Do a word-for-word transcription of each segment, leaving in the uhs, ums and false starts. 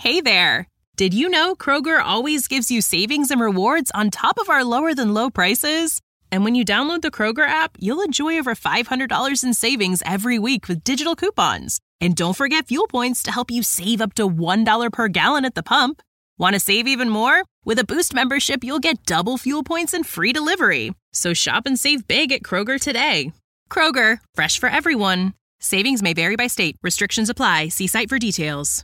Hey there! Did you know Kroger always gives you savings and rewards on top of our lower-than-low prices? And when you download the Kroger app, you'll enjoy over five hundred dollars in savings every week with digital coupons. And don't forget fuel points to help you save up to one dollar per gallon at the pump. Want to save even more? With a Boost membership, you'll get double fuel points and free delivery. So shop and save big at Kroger today. Kroger, fresh for everyone. Savings may vary by state. Restrictions apply. See site for details.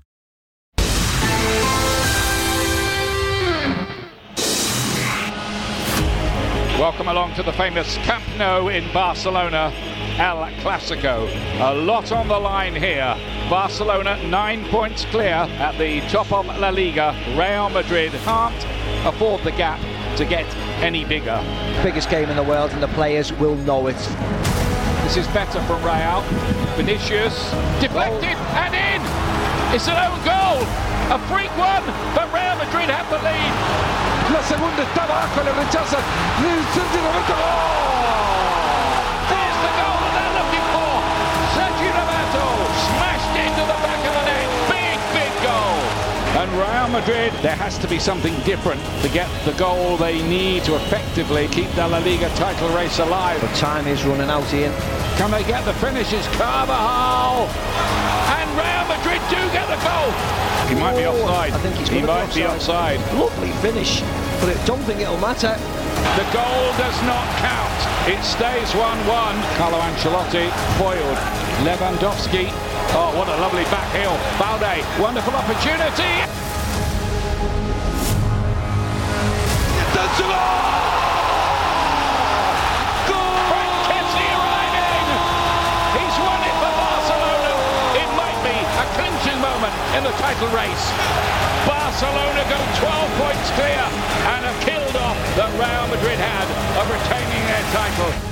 Welcome along to the famous Camp Nou in Barcelona, El Clasico. A lot on the line here. Barcelona nine points clear at the top of La Liga. Real Madrid can't afford the gap to get any bigger. Biggest game in the world and the players will know it. This is better from Real. Vinicius, deflected oh. and in! It's an own goal! A freak one, but Real Madrid have the lead. La segunda está abajo, le rechazan. Sergio Roberto. Oh! There's the goal that they're looking for. Sergio Roberto smashed into the back of the net. Big, big goal. And Real Madrid, there has to be something different to get the goal they need to effectively keep the La Liga title race alive. The time is running out here. Can they get the finishes? Carvajal. And Real Madrid do get the goal. He might be offside. I think he's he might be offside. be offside. Lovely finish, but I don't think it'll matter. The goal does not count. It stays one one. Carlo Ancelotti foiled. Lewandowski. Oh, what a lovely back heel. Balde, wonderful opportunity. That's a goal! Frank Kessie arriving. He's won it for Barcelona. It might be a clinching moment in the title race. Barcelona go twelve points clear and have killed off that Real Madrid had of retaining their title.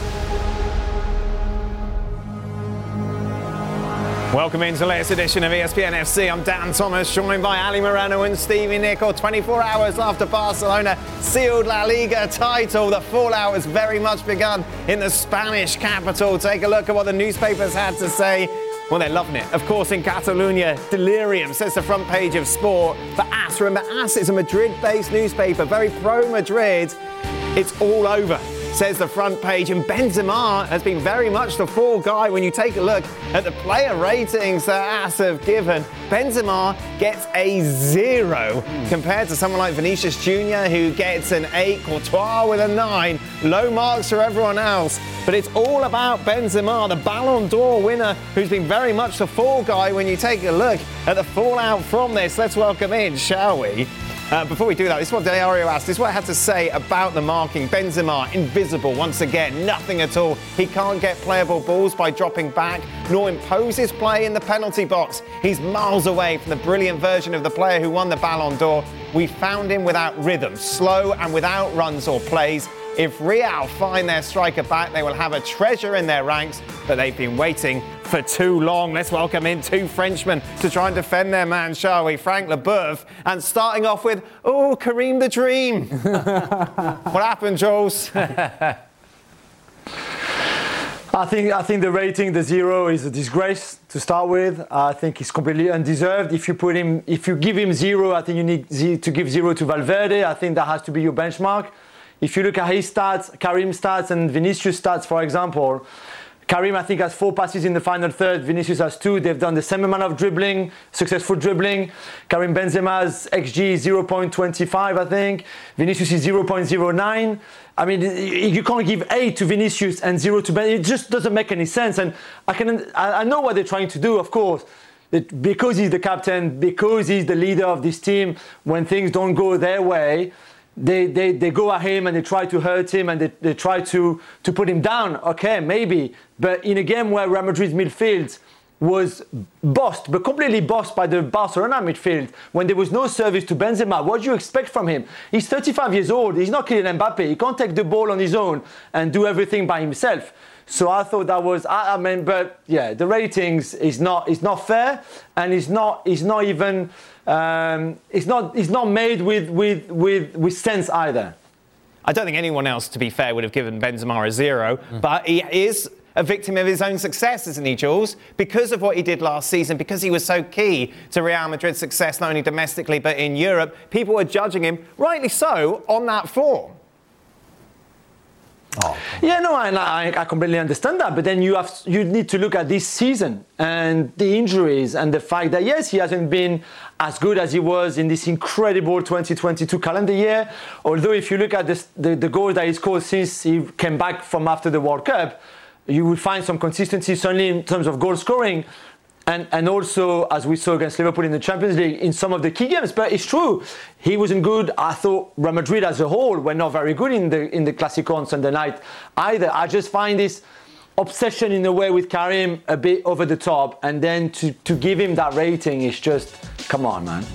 Welcome into the latest edition of E S P N F C. I'm Dan Thomas, joined by Ali Moreno and Stevie Nicol. twenty-four hours after Barcelona sealed La Liga title, the fallout has very much begun in the Spanish capital. Take a look at what the newspapers had to say. Well, they're loving it. Of course, in Catalonia, delirium, says the front page of Sport. For A S, remember, A S is a Madrid-based newspaper, very pro-Madrid. It's all over, says the front page. And Benzema has been very much the fall guy when you take a look at the player ratings that A S have given. Benzema gets a zero mm. compared to someone like Vinicius Junior, who gets an eight, Courtois with a nine. Low marks for everyone else. But it's all about Benzema, the Ballon d'Or winner, who's been very much the fall guy when you take a look at the fallout from this. Let's welcome in, shall we? Uh, before we do that, this is what Diario asked. This is what I had to say about the marking. Benzema, invisible once again, nothing at all. He can't get playable balls by dropping back, nor impose his play in the penalty box. He's miles away from the brilliant version of the player who won the Ballon d'Or. We found him without rhythm, slow and without runs or plays. If Real find their striker back, they will have a treasure in their ranks, but they've been waiting for too long. Let's welcome in two Frenchmen to try and defend their man, shall we? Frank Leboeuf, and starting off with, oh, Karim the Dream. What happened, Jules? I think I think the rating, the zero, is a disgrace to start with. I think it's completely undeserved. If you put him, if you give him zero, I think you need to give zero to Valverde. I think that has to be your benchmark. If you look at his stats, Karim's stats and Vinicius' stats, for example, Karim, I think, has four passes in the final third. Vinicius has two. They've done the same amount of dribbling, successful dribbling. Karim Benzema's X G is zero point two five, I think. Vinicius is zero point zero nine. I mean, you can't give eight to Vinicius and zero to Benzema. It just doesn't make any sense. And I can, I know what they're trying to do, of course. It, because he's the captain, because he's the leader of this team, when things don't go their way, They, they they go at him and they try to hurt him and they, they try to, to put him down. Okay, maybe. But in a game where Real Madrid's midfield was bossed, but completely bossed by the Barcelona midfield, when there was no service to Benzema, what do you expect from him? He's thirty-five years old. He's not Kylian Mbappe. He can't take the ball on his own and do everything by himself. So I thought that was, I, I mean, but yeah, the ratings is not is not fair, and it's not it's not even um, it's not it's not made with with with with sense either. I don't think anyone else, to be fair, would have given Benzema a zero, mm. but he is a victim of his own success, isn't he, Jules? Because of what he did last season, because he was so key to Real Madrid's success, not only domestically but in Europe, people were judging him, rightly so, on that form. Oh. Yeah, no, I, I, I completely understand that. But then you have you need to look at this season and the injuries and the fact that, yes, he hasn't been as good as he was in this incredible twenty twenty-two calendar year. Although if you look at this, the, the goals that he scored since he came back from after the World Cup, you will find some consistency, certainly in terms of goal scoring. And, and also, as we saw against Liverpool in the Champions League, in some of the key games. But it's true, he wasn't good. I thought Real Madrid as a whole were not very good in the in the Clásico on Sunday night either. I just find this obsession in a way with Karim a bit over the top. And then to, to give him that rating is just, come on, man.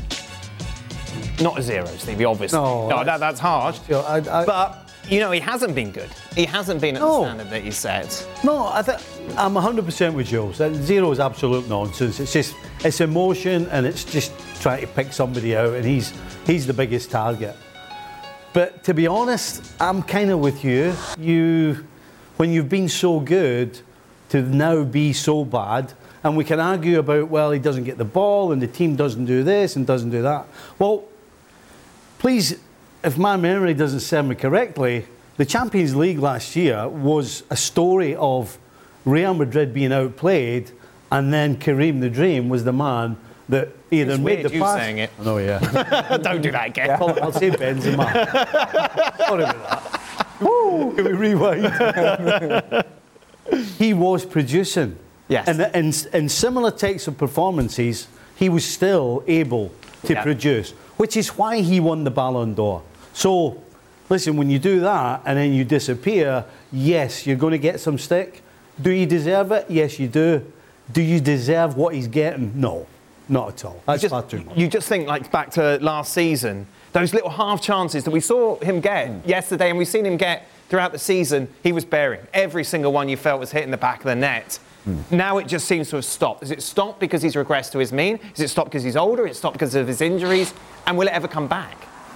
Not a zero, Stevie, obviously. No, no that, that's harsh. You know, I, I, but, you know, he hasn't been good. He hasn't been at no. the standard that he set. No, I th- I'm one hundred percent with Jules. Zero is absolute nonsense. It's just, it's emotion and it's just trying to pick somebody out, and he's he's the biggest target. But to be honest, I'm kind of with you. You, when you've been so good, to now be so bad, and we can argue about, well, he doesn't get the ball and the team doesn't do this and doesn't do that. Well, please, if my memory doesn't serve me correctly, the Champions League last year was a story of Real Madrid being outplayed, and then Karim the Dream was the man that either it's made weird the you pass. saying it. Oh yeah. Don't do that again. Yeah. I'll, I'll say Benzema. Sorry about that. Woo! Can we rewind? He was producing. Yes. And in, in similar types of performances, he was still able to yeah. produce, which is why he won the Ballon d'Or. So, listen, when you do that and then you disappear, yes, you're going to get some stick. Do you deserve it? Yes, you do. Do you deserve what he's getting? No, not at all. That's just, far too much. You just think, like, back to last season, those little half chances that we saw him get mm. yesterday, and we've seen him get throughout the season, he was bearing. Every single one you felt was hitting the back of the net. Mm. Now it just seems to have stopped. Is it stopped because he's regressed to his mean? Is it stopped because he's older? Is it stopped because of his injuries? And will it ever come back?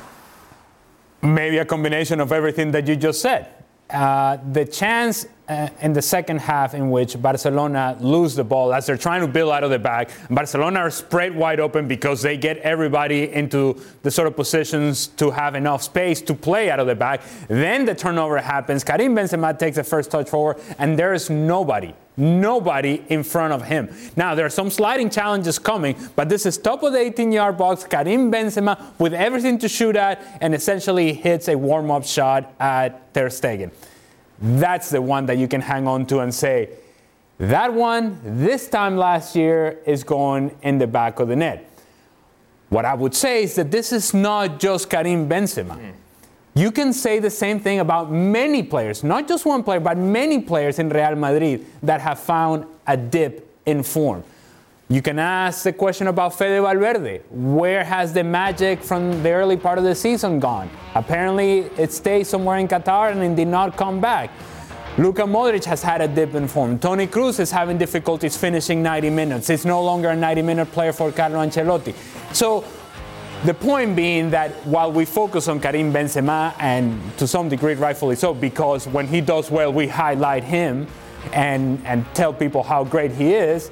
Maybe a combination of everything that you just said. Uh, the chance uh, in the second half in which Barcelona lose the ball as they're trying to build out of the back, Barcelona are spread wide open because they get everybody into the sort of positions to have enough space to play out of the back. Then the turnover happens. Karim Benzema takes the first touch forward, and there is nobody. Nobody in front of him. Now, there are some sliding challenges coming, but this is top of the eighteen-yard box. Karim Benzema with everything to shoot at, and essentially hits a warm-up shot at Ter Stegen. That's the one that you can hang on to and say, that one, this time last year, is going in the back of the net. What I would say is that this is not just Karim Benzema. Mm. You can say the same thing about many players, not just one player, but many players in Real Madrid that have found a dip in form. You can ask the question about Fede Valverde. Where has the magic from the early part of the season gone? Apparently, it stayed somewhere in Qatar and it did not come back. Luka Modric has had a dip in form. Toni Kroos is having difficulties finishing ninety minutes. It's no longer a ninety-minute player for Carlo Ancelotti. So, the point being that while we focus on Karim Benzema, and to some degree rightfully so, because when he does well, we highlight him and, and tell people how great he is,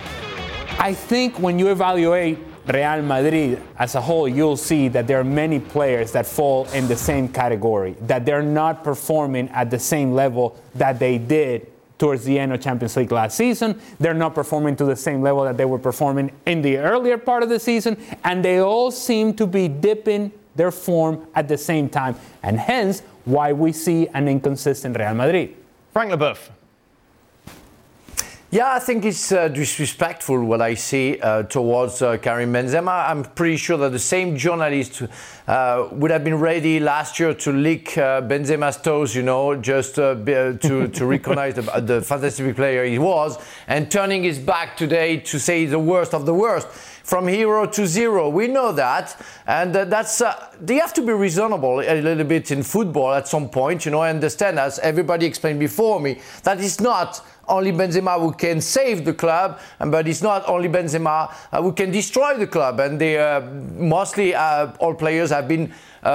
I think when you evaluate Real Madrid as a whole, you'll see that there are many players that fall in the same category, that they're not performing at the same level that they did towards the end of Champions League last season. They're not performing to the same level that they were performing in the earlier part of the season, and they all seem to be dipping their form at the same time, and hence why we see an inconsistent Real Madrid. Frank Leboeuf. Yeah, I think it's uh, disrespectful what I see uh, towards uh, Karim Benzema. I'm pretty sure that the same journalist uh, would have been ready last year to lick uh, Benzema's toes, you know, just uh, be, uh, to, to recognize the, the fantastic player he was, and turning his back today to say the worst of the worst. From hero to zero, we know that, and uh, that's uh, they have to be reasonable a little bit in football at some point, you know. I understand, as everybody explained before me, that it's not only Benzema who can save the club, but it's not only Benzema uh, who can destroy the club, and they uh, mostly uh, all players have been uh,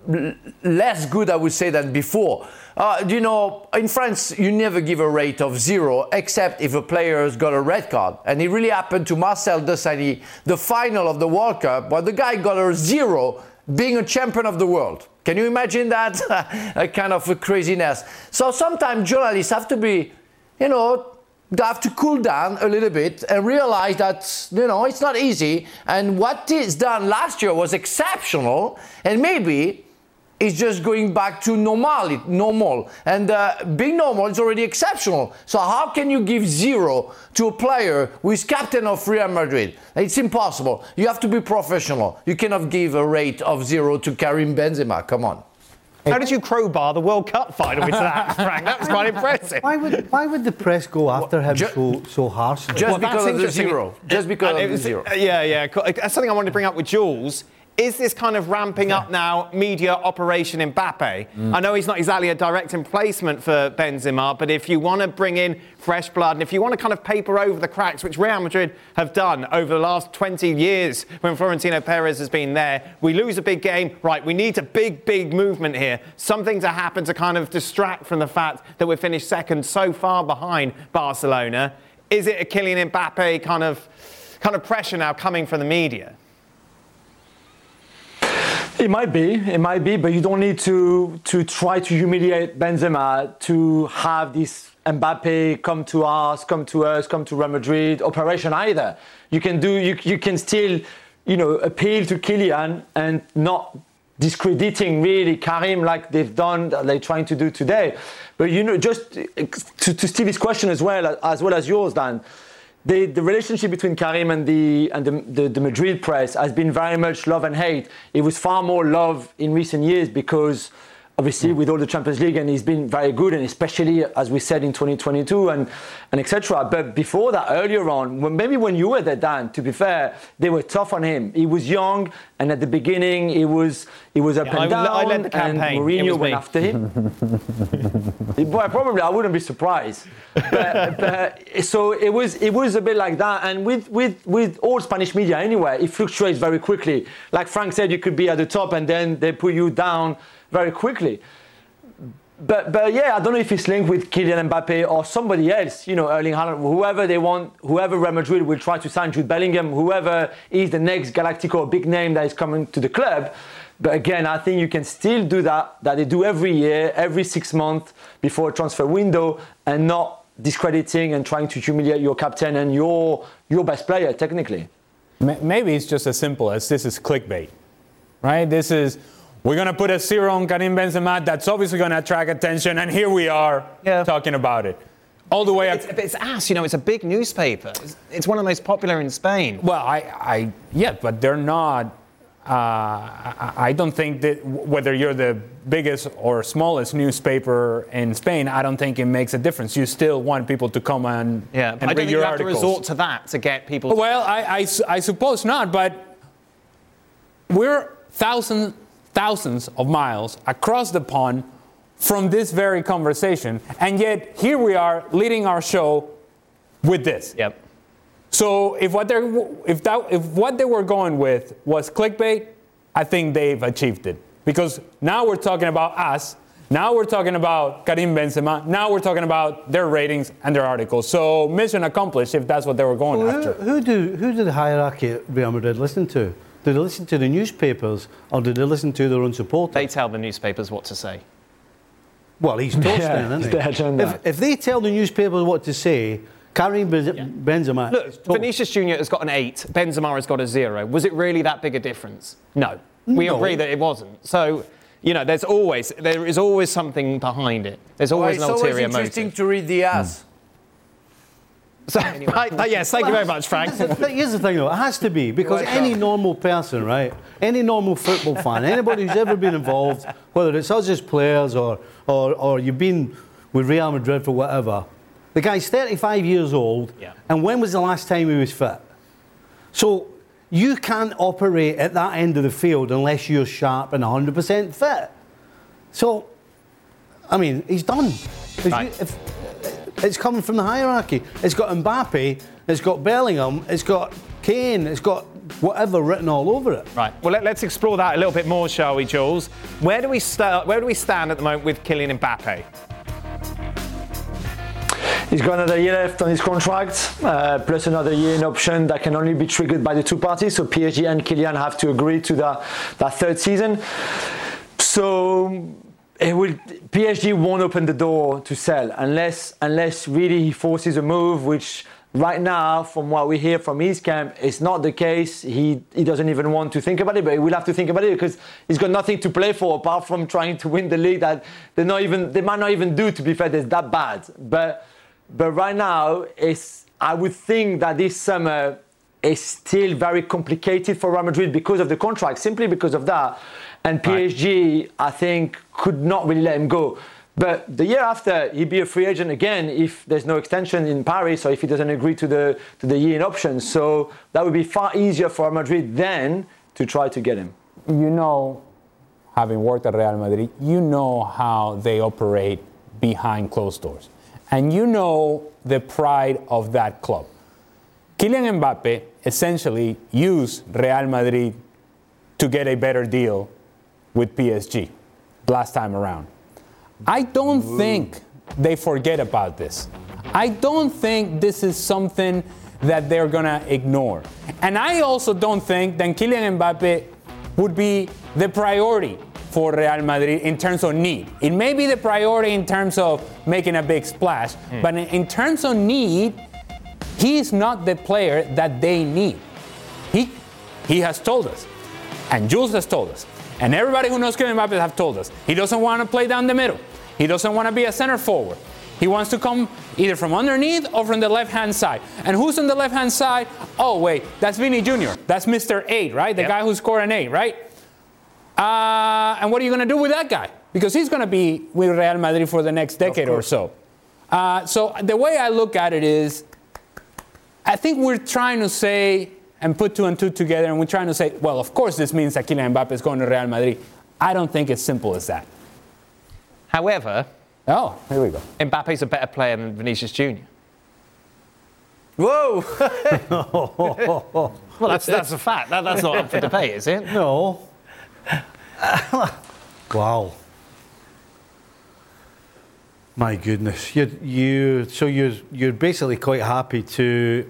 l- less good, I would say, than before. Uh, you know, in France, you never give a rate of zero, except if a player has got a red card. And it really happened to Marcel Desailly, the final of the World Cup, where the guy got a zero, being a champion of the world. Can you imagine that? A kind of a craziness. So sometimes journalists have to be, you know, they have to cool down a little bit and realize that, you know, it's not easy. And what is done last year was exceptional. And maybe it's just going back to normal. normal. And uh, being normal is already exceptional. So how can you give zero to a player who is captain of Real Madrid? It's impossible. You have to be professional. You cannot give a rate of zero to Karim Benzema. Come on. How did you crowbar the World Cup final into that, Frank? That was quite impressive. Why would why would the press go after him Ju- so so harshly? Just Well, that's because of the interesting. zero. Just because And of it the was- zero. uh, Yeah, yeah. cool. That's something I wanted to bring up with Jules. Is this kind of ramping up now media operation Mbappe? Mm. I know he's not exactly a direct replacement for Benzema, but if you want to bring in fresh blood and if you want to kind of paper over the cracks, which Real Madrid have done over the last twenty years when Florentino Perez has been there, we lose a big game, right, we need a big, big movement here. Something to happen to kind of distract from the fact that we're finished second so far behind Barcelona. Is it a Kylian Mbappe kind of, kind of pressure now coming from the media? It might be, it might be, but you don't need to to try to humiliate Benzema to have this Mbappe come to us, come to us, come to Real Madrid operation either. You can do, you you can still, you know, appeal to Kylian and not discrediting really Karim like they've done, they're trying to do today. But you know, just to, to Stevie's question as well, as well as yours, Dan. The, the relationship between Karim and the and the, the, the Madrid press has been very much love and hate. It was far more love in recent years because obviously with all the Champions League and he's been very good, and especially as we said in twenty twenty-two and, and et cetera. But before that, earlier on, when, maybe when you were there, Dan, to be fair, they were tough on him. He was young, and at the beginning he was he was up Yeah, and I- down, I led the campaign. and It Mourinho was went me. after him. Well, probably I wouldn't be surprised. But, but, so it was it was a bit like that, and with, with, with all Spanish media anyway, it fluctuates very quickly. Like Frank said, you could be at the top and then they put you down very quickly. But but yeah, I don't know if it's linked with Kylian Mbappe or somebody else, you know, Erling Haaland, whoever they want, whoever Real Madrid will try to sign, Jude Bellingham, whoever is the next Galactico big name that is coming to the club. But again, I think you can still do that, that they do every year, every six months before a transfer window, and not discrediting and trying to humiliate your captain and your your best player, technically. Maybe it's just as simple as this is clickbait, right? This is, we're going to put a zero on Karim Benzema. That's obviously going to attract attention. And here we are Yeah. talking about it. All the way up. It's, it's As, you know, it's a big newspaper. It's, it's one of the most popular in Spain. Well, I, I, yeah, but they're not. Uh, I, I don't think that whether you're the biggest or smallest newspaper in Spain, I don't think it makes a difference. You still want people to come and, Yeah, and but I read don't think your you have articles. to resort to that to get people. Well, I, I, I suppose not, but we're thousands, thousands of miles across the pond from this very conversation, and yet here we are leading our show with this. Yep. So if what they if that if what they were going with was clickbait, I think they've achieved it, because now we're talking about us. Now we're talking about Karim Benzema. Now we're talking about their ratings and their articles. So mission accomplished if that's what they were going Well, after. who, who do who do the hierarchy at Real Madrid listen to? Do they listen to the newspapers or do they listen to their own supporters? They tell the newspapers what to say. Well, he's toast Yeah, then, isn't it's their he? agenda. If, if they tell the newspapers what to say, Karim Benz- Benzema. is Look, toast. Vinicius Junior has got an eight. Benzema has got a zero. Was it really that big a difference? No. We No. agree that it wasn't. So, you know, there's always there is always something behind it. There's Well, always it's an always ulterior interesting motive. to read the ads. So, right, uh, yes, thank you very much, Frank. Here's the thing- Here's the thing, though. It has to be, because Welcome. any normal person, right? Any normal football fan, anybody who's ever been involved, whether it's us as players or, or, or you've been with Real Madrid for whatever, the guy's thirty-five years old, Yeah. and when was the last time he was fit? So you can't operate at that end of the field unless you're sharp and one hundred percent fit. So, I mean, he's done. If Right. you- if- it's coming from the hierarchy. It's got Mbappe, it's got Bellingham, it's got Kane, it's got whatever written all over it. Right. Well, let, let's explore that a little bit more, shall we, Jules? Where do we start? Where do we stand at the moment with Kylian Mbappe? He's got another year left on his contract, uh, plus another year in option that can only be triggered by the two parties. So P S G and Kylian have to agree to that, that third season. So it will, P S G won't open the door to sell unless, unless really he forces a move, which right now, from what we hear from his camp, it's not the case. He he doesn't even want to think about it, but he will have to think about it because he's got nothing to play for apart from trying to win the league that they're not even, they might not even do, to be fair, that's that bad. But But right now, it's, I would think that this summer is still very complicated for Real Madrid because of the contract, simply because of that. And P S G, right. I think, could not really let him go. But the year after, he'd be a free agent again if there's no extension in Paris or if he doesn't agree to the, to the year in option. So that would be far easier for Real Madrid then to try to get him. You know, having worked at Real Madrid, you know how they operate behind closed doors. And you know the pride of that club. Kylian Mbappe essentially used Real Madrid to get a better deal with P S G last time around. I don't Ooh. think they forget about this. I don't think this is something that they're going to ignore. And I also don't think that Kylian Mbappe would be the priority for Real Madrid in terms of need. It may be the priority in terms of making a big splash, mm. but in, in terms of need, he is not the player that they need. He he has told us, and Jules has told us, and everybody who knows Kylian Mbappe have told us, he doesn't want to play down the middle. He doesn't want to be a center forward. He wants to come either from underneath or from the left-hand side. And who's on the left-hand side? Oh, wait, that's Vini Junior That's Mister Eight, right? The yep. guy who scored an eight, right? Uh, and what are you going to do with that guy? Because he's going to be with Real Madrid for the next decade or so. Uh, so the way I look at it is, I think we're trying to say and put two and two together, and we're trying to say, well, of course this means that Kylian Mbappe is going to Real Madrid. I don't think it's simple as that. However, oh, here we go. Mbappe's a better player than Vinicius Junior Whoa! Well, that's that's a fact. That, that's not up for debate, is it? No. Wow. My goodness. You, you, so you're, you're basically quite happy to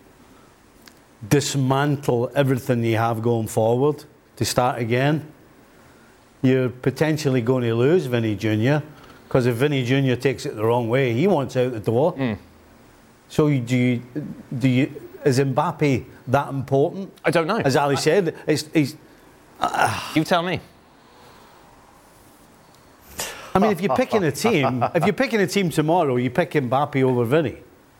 dismantle everything you have going forward to start again. You're potentially going to lose Vinny Junior because if Vinny Junior takes it the wrong way, he wants out the door. Mm. So do you, do you, is Mbappe that important? I don't know. As Ali I, said, it's, he's... Uh, you tell me. I mean, if you're picking a team, if you're picking a team tomorrow, you pick Mbappe over Vinny.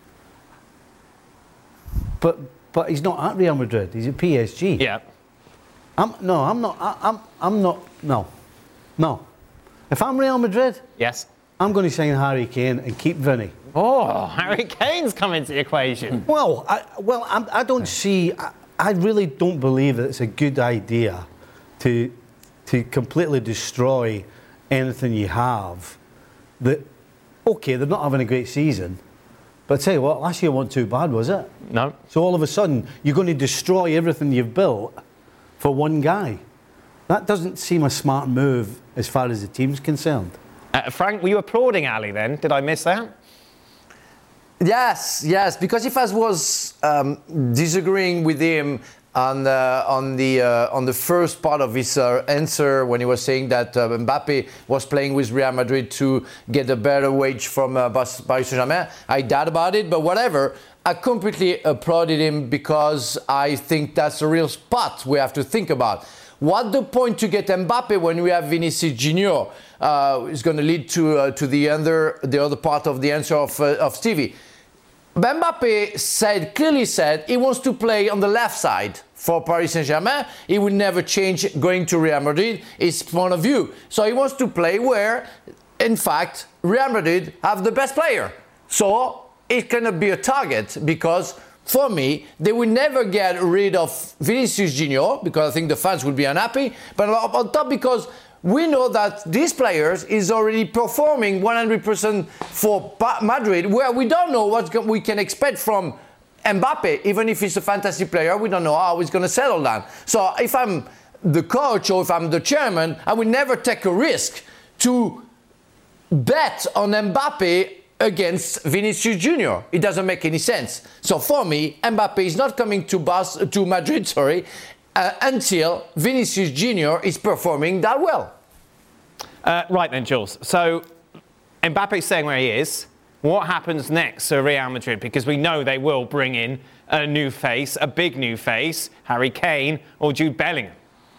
But but he's not at Real Madrid. He's at P S G. Yeah. I'm no, I'm not. I, I'm I'm not. No, no. If I'm Real Madrid, yes, I'm going to sign Harry Kane and keep Vinny. Oh, Harry Kane's come into the equation. Well, I, well, I'm, I don't see. I, I really don't believe that it's a good idea to to completely destroy anything you have. That okay, they're not having a great season, but I tell you what, last year wasn't too bad, was it? No. So all of a sudden, you're going to destroy everything you've built for one guy. That doesn't seem a smart move as far as the team's concerned. Uh, Frank, were you applauding Ali then? Did I miss that? Yes, yes, because if I was um, disagreeing with him on the on the uh, on the first part of his uh, answer when he was saying that uh, Mbappe was playing with Real Madrid to get a better wage from uh, Paris Saint-Germain, I doubt about it, but whatever. I completely applauded him because I think that's a real spot we have to think about. What the point to get Mbappe when we have Vinicius Junior uh, is going to lead to uh, to the other the other part of the answer of uh, of Stevie. Mbappe said clearly said he wants to play on the left side for Paris Saint-Germain. He will never change going to Real Madrid. His point of view. So he wants to play where, in fact, Real Madrid have the best player. So it cannot be a target because, for me, they will never get rid of Vinicius Junior because I think the fans will be unhappy. But on top, because we know that these players is already performing one hundred percent for Madrid, where we don't know what we can expect from Mbappe, even if he's a fantasy player, we don't know how he's going to settle down. So if I'm the coach or if I'm the chairman, I would never take a risk to bet on Mbappe against Vinicius Junior It doesn't make any sense. So for me, Mbappe is not coming to Bas- to Madrid, sorry, uh, until Vinicius Junior is performing that well. Uh, right then, Jules. So Mbappe's staying where he is. What happens next for Real Madrid? Because we know they will bring in a new face, a big new face, Harry Kane or Jude Bellingham.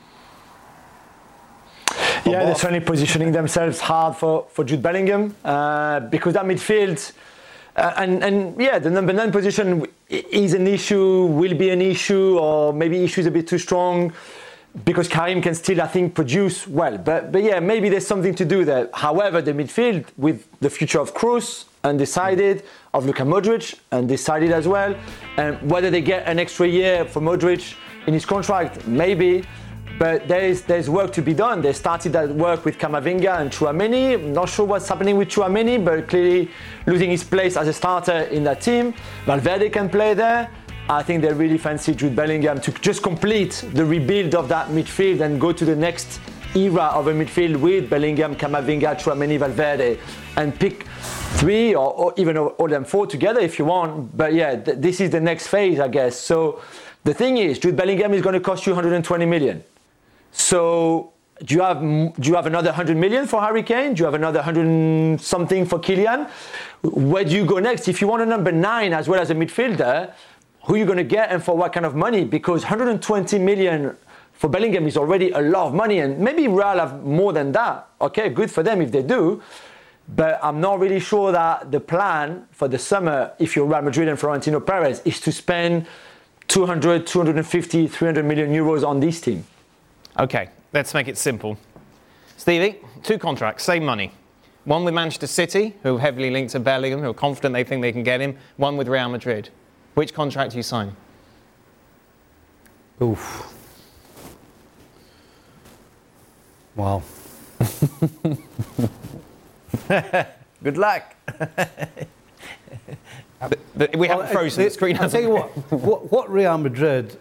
Yeah, they're certainly positioning themselves hard for, for Jude Bellingham uh, because that midfield uh, and, and yeah, the number nine position is an issue, will be an issue, or maybe issue is a bit too strong because Karim can still, I think, produce well. But, but yeah, maybe there's something to do there. However, the midfield with the future of Kroos undecided, of Luka Modric undecided as well, and whether they get an extra year for Modric in his contract, maybe. But there is there's work to be done. They started that work with Camavinga and Tchouaméni. I'm not sure what's happening with Tchouaméni, but clearly losing his place as a starter in that team. Valverde can play there. I think they really fancy Jude Bellingham to just complete the rebuild of that midfield and go to the next era of a midfield with Bellingham, Camavinga, Tchouaméni, Valverde, and pick three or, or even all them four together if you want. But yeah, th- this is the next phase, I guess. So the thing is, Jude Bellingham is going to cost you one hundred twenty million. So do you have do you have another one hundred million for Harry Kane? Do you have another one hundred something for Kylian? Where do you go next? If you want a number nine as well as a midfielder, who are you going to get and for what kind of money? Because one hundred twenty million for Bellingham is already a lot of money, and maybe Real have more than that. Okay, good for them if they do. But I'm not really sure that the plan for the summer, if you're Real Madrid and Florentino Perez, is to spend two hundred, two hundred fifty, three hundred million euros on this team. Okay, let's make it simple. Stevie, two contracts, same money. One with Manchester City, who are heavily linked to Bellingham, who are confident they think they can get him. One with Real Madrid. Which contract do you sign? Oof. Wow. Good luck. but, but we haven't well, frozen the, the screen. I'll tell you what, what, what Real Madrid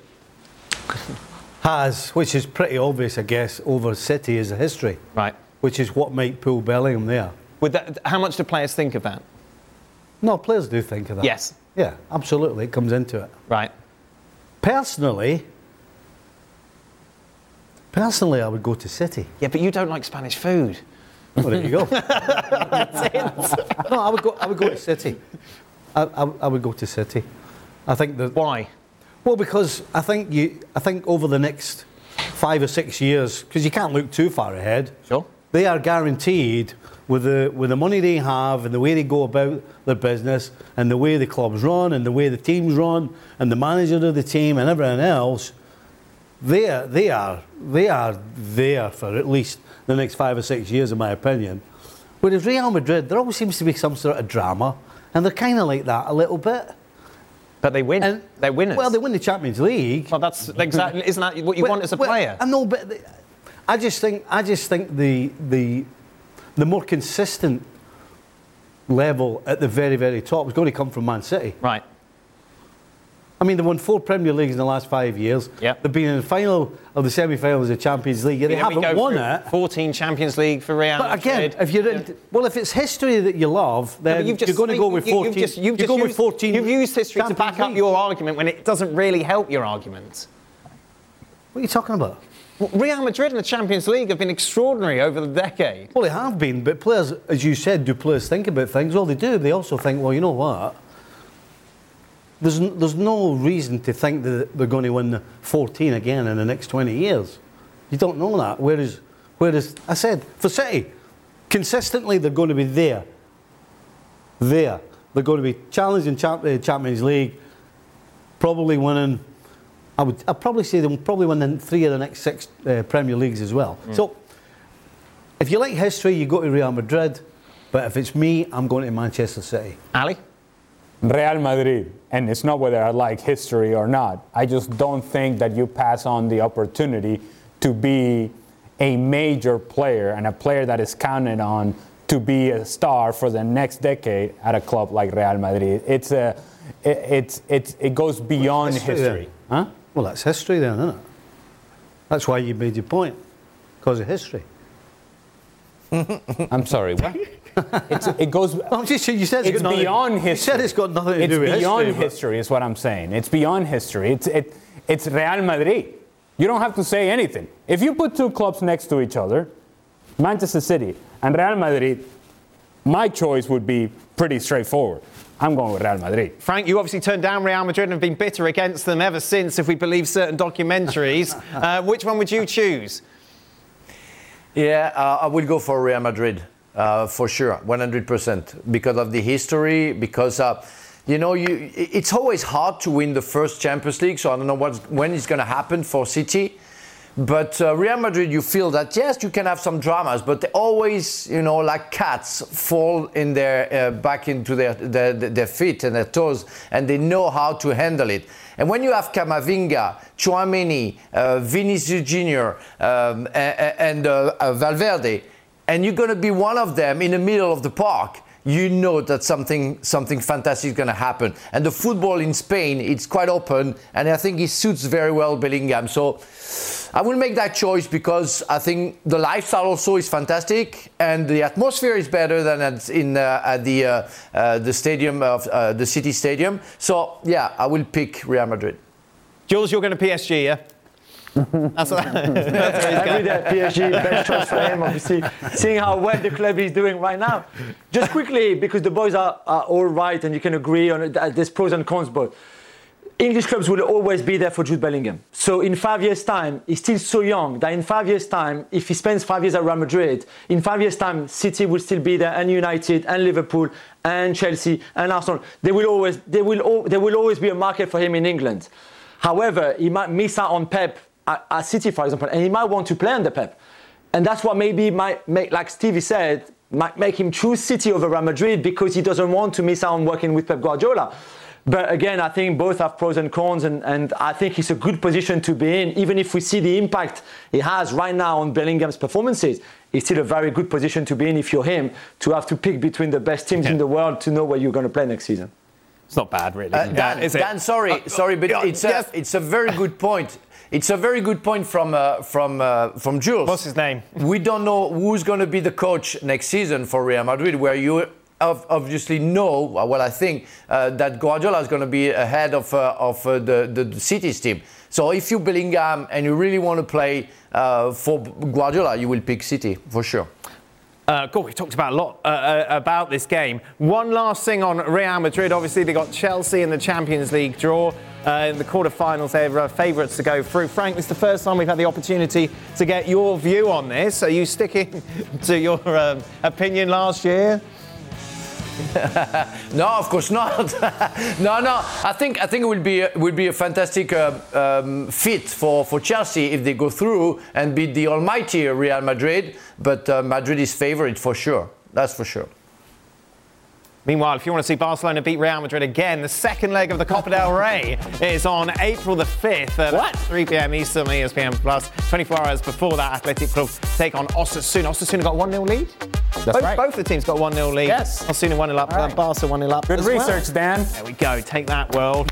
has, which is pretty obvious, I guess, over City, is a history. Right. Which is what might pull Bellingham there. With that, how much do players think of that? No, players do think of that. Yes. Yeah, absolutely. It comes into it. Right. Personally, personally, I would go to City. Yeah, but you don't like Spanish food. Well, there you go. No, I would go. I would go to City. I, I, I would go to City. I think that. Why? Well, because I think you. I think over the next five or six years, because you can't look too far ahead. Sure. They are guaranteed with the with the money they have and the way they go about their business and the way the clubs run and the way the teams run and the manager of the team and everything else. They are, they are they are there for at least the next five or six years, in my opinion. Whereas Real Madrid, there always seems to be some sort of drama, and they're kind of like that a little bit. But they win. And, they're winners. Well, they win the Champions League. Well, that's exactly. Isn't that what you well, want as a well, player? I know, but the, I just think I just think the the the more consistent level at the very very top is going to come from Man City. Right. I mean, they won four Premier Leagues in the last five years. Yep. They've been in the final of the semi-finals of the Champions League. They yeah, haven't won it. fourteen Champions League for Real But again, Madrid. if you're in, yeah. well, if it's history that you love, then no, just, you're going to go with fourteen. You've just, you've you just go used, with fourteen. You've used history Champions to back up League. your argument when it doesn't really help your argument. What are you talking about? Well, Real Madrid and the Champions League have been extraordinary over the decade. Well, they have been, but players, as you said, do players think about things? Well, they do. They also think, well, you know what? There's, n- there's no reason to think that they're going to win the fourteen again in the next twenty years. You don't know that. Whereas, whereas I said, for City, consistently they're going to be there. There. They're going to be challenging champ- uh, Champions League, probably winning, I would I'd probably say they'll probably win three of the next six uh, Premier Leagues as well. Mm. So, if you like history, you go to Real Madrid. But if it's me, I'm going to Manchester City. Ali? Real Madrid, and it's not whether I like history or not. I just don't think that you pass on the opportunity to be a major player and a player that is counted on to be a star for the next decade at a club like Real Madrid. It's a it it it, it goes beyond history. history. Huh? Well, that's history then, isn't it? That's why you made your point, because of history. I'm sorry, what? It's, it goes. I'm just, you said it's, it's got beyond nothing, history. You said it's got nothing to it's do with beyond history. history, is what I'm saying. It's beyond history. It's it, it's Real Madrid. You don't have to say anything. If you put two clubs next to each other, Manchester City and Real Madrid, my choice would be pretty straightforward. I'm going with Real Madrid. Frank, you obviously turned down Real Madrid and have been bitter against them ever since, if we believe certain documentaries. uh, which one would you choose? Yeah, uh, I would go for Real Madrid, uh, for sure, one hundred percent, because of the history, because, uh, you know, you, it's always hard to win the first Champions League, so I don't know what's, when it's going to happen for City. But uh, Real Madrid, you feel that, yes, you can have some dramas, but they always, you know, like cats, fall in their, uh, back into their, their, their feet and their toes, and they know how to handle it. And when you have Camavinga, Tchouaméni, uh, Vinicius Junior, um, and, and uh, uh, Valverde, and you're going to be one of them in the middle of the park, you know that something something fantastic is going to happen. And the football in Spain, it's quite open, and I think it suits very well Bellingham. So I will make that choice because I think the lifestyle also is fantastic, and the atmosphere is better than at, in uh, at the uh, uh, the stadium of uh, the City Stadium. So yeah, I will pick Real Madrid. Jules, you're going to P S G, yeah? That's what, that's what Every day P S G, best choice for him, obviously, seeing how well the club is doing right now. Just quickly, because the boys are, are all right and you can agree on it, there's pros and cons, but English clubs will always be there for Jude Bellingham. So in five years' time, he's still so young that in five years' time, if he spends five years at Real Madrid, in five years' time, City will still be there, and United, and Liverpool, and Chelsea, and Arsenal. They will always, they will, there will always be a market for him in England. However, he might miss out on Pep at, at City, for example, and he might want to play under Pep. And that's what maybe might make, like Stevie said, might make him choose City over Real Madrid because he doesn't want to miss out on working with Pep Guardiola. But again, I think both have pros and cons, and, and I think it's a good position to be in. Even if we see the impact it has right now on Bellingham's performances, it's still a very good position to be in if you're him, to have to pick between the best teams yeah. in the world to know where you're going to play next season. It's not bad, really. Uh, Dan, is it? Dan, sorry, uh, sorry, but uh, it's, a, yes. it's a very good point. It's a very good point from uh, from uh, from Jules. What's his name? We don't know who's going to be the coach next season for Real Madrid, where you obviously know, well, I think uh, that Guardiola is going to be ahead of uh, of uh, the, the the City's team. So if you Bellingham and you really want to play uh, for Guardiola, you will pick City for sure. Uh, God, we've talked about a lot uh, uh, about this game. One last thing on Real Madrid. Obviously, they got Chelsea in the Champions League draw. Uh, in the quarterfinals, they're uh, favourites to go through. Frank, this is the first time we've had the opportunity to get your view on this. Are you sticking to your uh, opinion last year? No, of course not. no, no. I think I think it will be it will be a fantastic uh, um, fit for, for Chelsea if they go through and beat the almighty Real Madrid. But uh, Madrid is favourite for sure. That's for sure. Meanwhile, if you want to see Barcelona beat Real Madrid again, the second leg of the Copa del Rey is on April the fifth at what? three p.m. Eastern, E S P N Plus. twenty-four hours before that, Athletic Club take on Osasuna. Osasuna got one nil lead? That's both, right. Both the teams got one nil lead. Yes. Osasuna one nil up, right. uh, Barca one nil up. Good as research, well. Dan. There we go. Take that, world.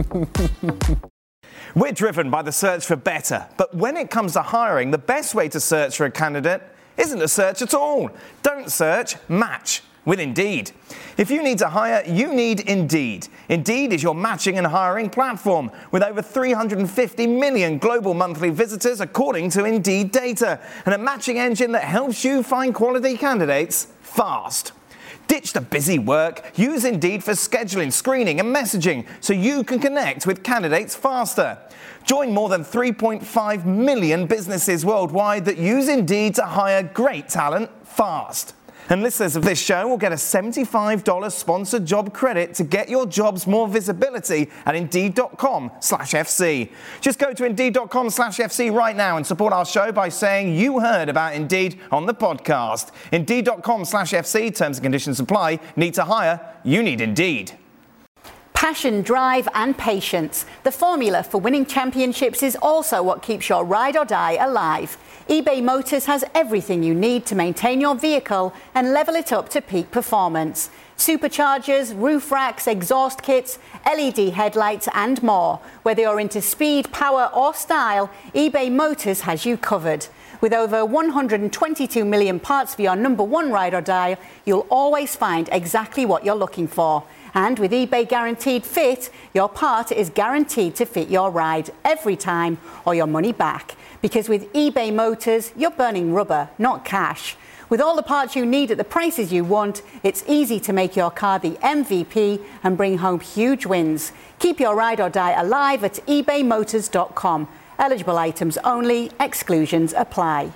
We're driven by the search for better. But when it comes to hiring, the best way to search for a candidate isn't to search at all. Don't search, match with Indeed. If you need to hire, you need Indeed. Indeed is your matching and hiring platform with over three hundred fifty million global monthly visitors according to Indeed data, and a matching engine that helps you find quality candidates fast. Ditch the busy work. Use Indeed for scheduling, screening and messaging so you can connect with candidates faster. Join more than three point five million businesses worldwide that use Indeed to hire great talent fast. And listeners of this show will get a seventy-five dollars sponsored job credit to get your jobs more visibility at Indeed.com slash FC. Just go to Indeed.com slash FC right now and support our show by saying you heard about Indeed on the podcast. Indeed.com slash FC, terms and conditions apply. Need to hire? You need Indeed. Passion, drive and patience. The formula for winning championships is also what keeps your ride or die alive. eBay Motors has everything you need to maintain your vehicle and level it up to peak performance. Superchargers, roof racks, exhaust kits, L E D headlights and more. Whether you're into speed, power or style, eBay Motors has you covered. With over one hundred twenty-two million parts for your number one ride or die, you'll always find exactly what you're looking for. And with eBay Guaranteed Fit, your part is guaranteed to fit your ride every time or your money back. Because with eBay Motors, you're burning rubber, not cash. With all the parts you need at the prices you want, it's easy to make your car the M V P and bring home huge wins. Keep your ride or die alive at ebay motors dot com. Eligible items only, exclusions apply.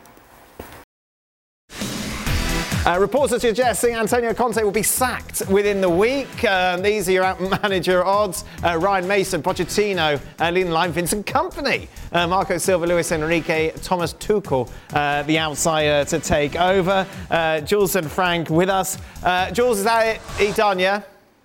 Uh, reports are suggesting Antonio Conte will be sacked within the week. Uh, these are your out-manager odds. Uh, Ryan Mason, Pochettino, uh, leading line, Vincent Kompany, uh, Marco Silva, Luis Enrique, Thomas Tuchel, uh, the outsider to take over. Uh, Jules and Frank with us. Uh, Jules, is that it? He done, yeah?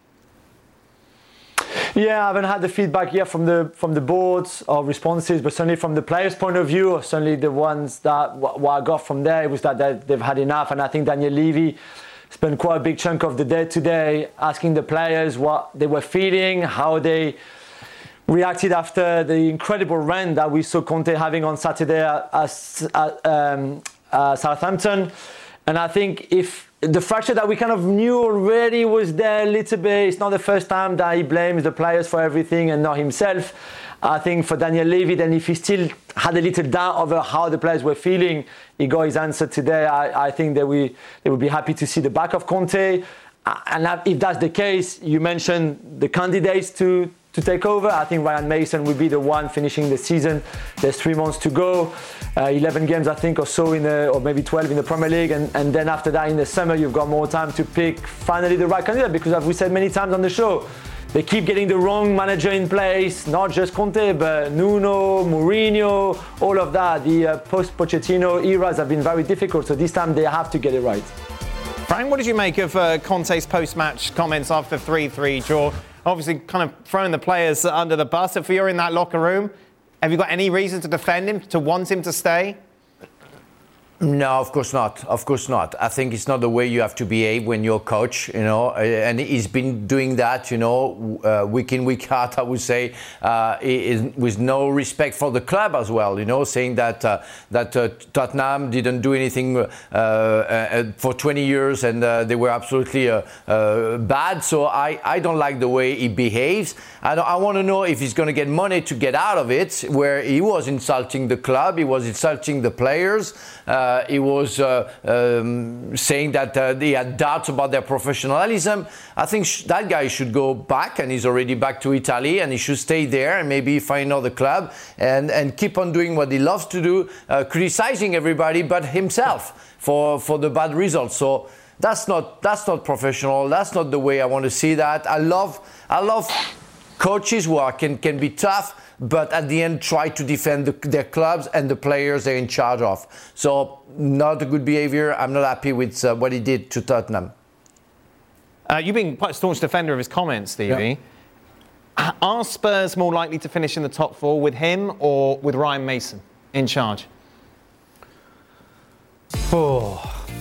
Yeah, I haven't had the feedback yet from the from the boards or responses, but certainly from the players' point of view, or certainly the ones that what I got from there was that they, they've had enough. And I think Daniel Levy spent quite a big chunk of the day today asking the players what they were feeling, how they reacted after the incredible run that we saw Conte having on Saturday at, at um, uh, Southampton. And I think if the fracture that we kind of knew already was there a little bit, it's not the first time that he blames the players for everything and not himself. I think for Daniel Levy, then if he still had a little doubt over how the players were feeling, he got his answer today. I, I think that we they would be happy to see the back of Conte. And if that's the case, you mentioned the candidates to to take over. I think Ryan Mason will be the one finishing the season. There's three months to go, uh, eleven games I think or so in the, or maybe twelve in the Premier League, and, and then after that in the summer you've got more time to pick finally the right candidate, because as we said many times on the show, they keep getting the wrong manager in place, not just Conte, but Nuno, Mourinho, all of that. The uh, post-Pochettino eras have been very difficult, so this time they have to get it right. Frank, what did you make of uh, Conte's post-match comments after three three draw? Obviously kind of throwing the players under the bus. If you're in that locker room, have you got any reason to defend him, to want him to stay? No, of course not. Of course not. I think it's not the way you have to behave when you're coach, you know, and he's been doing that, you know, uh, week in, week out, I would say, uh, with no respect for the club as well, you know, saying that uh, that uh, Tottenham didn't do anything uh, uh, for twenty years and uh, they were absolutely uh, uh, bad. So I, I don't like the way he behaves. I, I want to know if he's going to get money to get out of it, where he was insulting the club, he was insulting the players. Uh, Uh, he was uh, um, saying that uh, they had doubts about their professionalism. I think sh- that guy should go back, and he's already back to Italy, and he should stay there and maybe find another club and, and keep on doing what he loves to do, uh, criticizing everybody but himself for, for the bad results. So that's not that's not professional. That's not the way I want to see that. I love I love coaches who are, can can be tough, but at the end try to defend the, their clubs and the players they're in charge of. So not a good behavior. I'm not happy with uh, what he did to Tottenham. Uh, you've been quite a staunch defender of his comments, Stevie. Yeah. Are Spurs more likely to finish in the top four with him or with Ryan Mason in charge? Oh.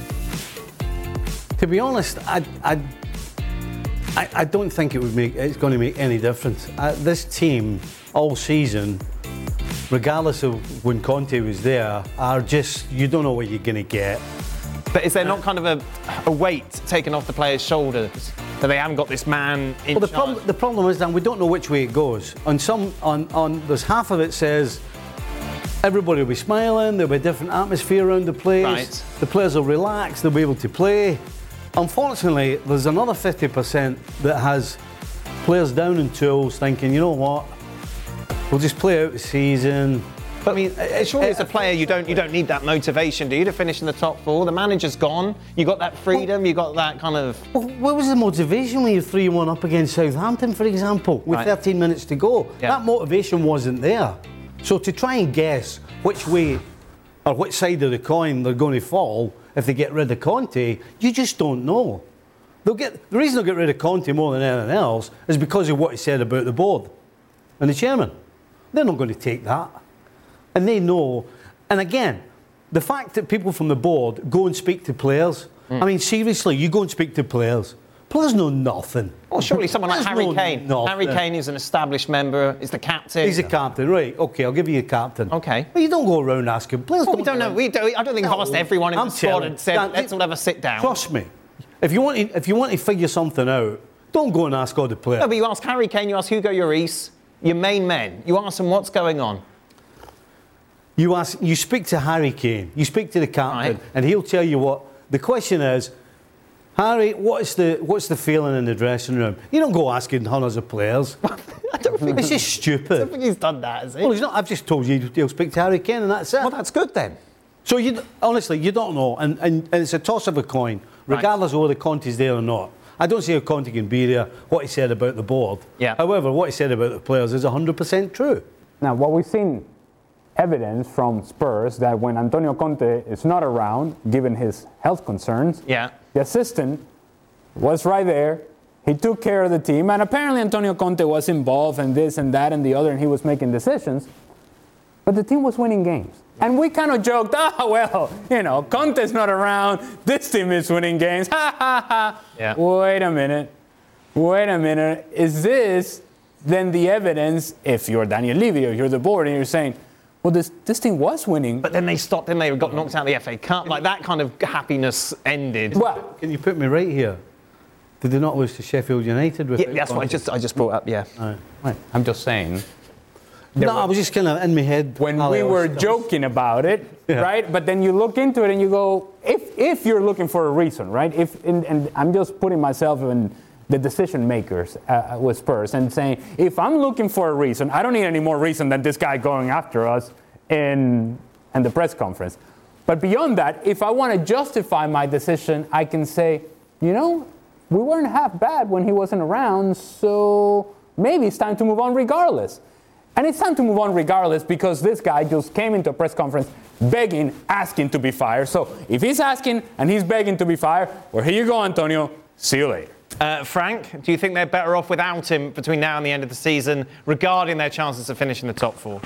To be honest, I, I, I, I don't think it would make it's going to make any difference. Uh, this team all season, regardless of when Conte was there, are just, you don't know what you're going to get. But is there not kind of a, a weight taken off the players' shoulders that they haven't got this man in well, the charge? problem, the problem is that we don't know which way it goes. On some, on, on there's half of it says everybody will be smiling, there'll be a different atmosphere around the place, right. The players will relax, they'll be able to play. Unfortunately, there's another fifty percent that has players down in tools thinking, you know what, we'll just play out the season. But I mean, surely as a player, you don't you don't need that motivation, do you, to finish in the top four? The manager's gone. You got that freedom. Well, you got that kind of. Well, what was the motivation when you're three one up against Southampton, for example, with right. thirteen minutes to go? Yeah. That motivation wasn't there. So to try and guess which way or which side of the coin they're going to fall if they get rid of Conte, you just don't know. They'll get the reason they'll get rid of Conte more than anything else is because of what he said about the board and the chairman. They're not going to take that. And they know, and again, the fact that people from the board go and speak to players, mm. I mean, seriously, you go and speak to players. Players know nothing. Well, surely someone like Players Harry know Kane. nothing. Harry Kane is an established member, is the captain. He's a captain, right? Okay, I'll give you a captain. Okay. But you don't go around asking players. Well, we don't know. We don't, I don't think I've No, asked everyone in I'm the squad telling- and said, Dan, let's all have a sit down. Trust me. If you want to, if you want to figure something out, don't go and ask all the players. No, but you ask Harry Kane, you ask Hugo Lloris, your main men. You ask them what's going on. You ask, you speak to Harry Kane, you speak to the captain, Right. and he'll tell you what. The question is, Harry, what's the what's the feeling in the dressing room? You don't go asking hundreds of players. I don't think It's just I stupid. don't think he's done that, has he? Well, he's not. I've just told you he'll speak to Harry Kane, and that's it. Well, that's good then. So you honestly, you don't know, and, and, and it's a toss of a coin, regardless of whether Conte's there or not. I don't see how Conte can be there. What he said about the board. Yeah. However, what he said about the players is one hundred percent true. Now, what we've seen evidence from Spurs that when Antonio Conte is not around, given his health concerns, Yeah. the assistant was right there. He took care of the team, and apparently Antonio Conte was involved in this and that and the other, and he was making decisions. But the team was winning games. And we kind of joked, oh, well, you know, Conte's not around. This team is winning games. Ha, ha, ha. Yeah. Wait a minute. Wait a minute. Is this then the evidence, if you're Daniel Levy or you're the board and you're saying, well, this, this team was winning. But then they stopped and they got knocked out of the F A Cup. Like, that kind of happiness ended. Well, Can you put me right here? Did they not lose to Sheffield United? With yeah, that's what I just, I just brought up, yeah. Right. Right. I'm just saying. No, I was just kind of in my head. When Ali, we I were was- joking about it, Yeah. right? But then you look into it and you go, if if you're looking for a reason, right? If and, and I'm just putting myself in the decision makers uh, with Spurs and saying, if I'm looking for a reason, I don't need any more reason than this guy going after us in in the press conference. But beyond that, if I want to justify my decision, I can say, you know, we weren't half bad when he wasn't around, so maybe it's time to move on regardless. And it's time to move on regardless because this guy just came into a press conference begging, asking to be fired. So if he's asking and he's begging to be fired, well, here you go, Antonio. See you later. Uh, Frank, do you think they're better off without him between now and the end of the season regarding their chances of finishing the top four?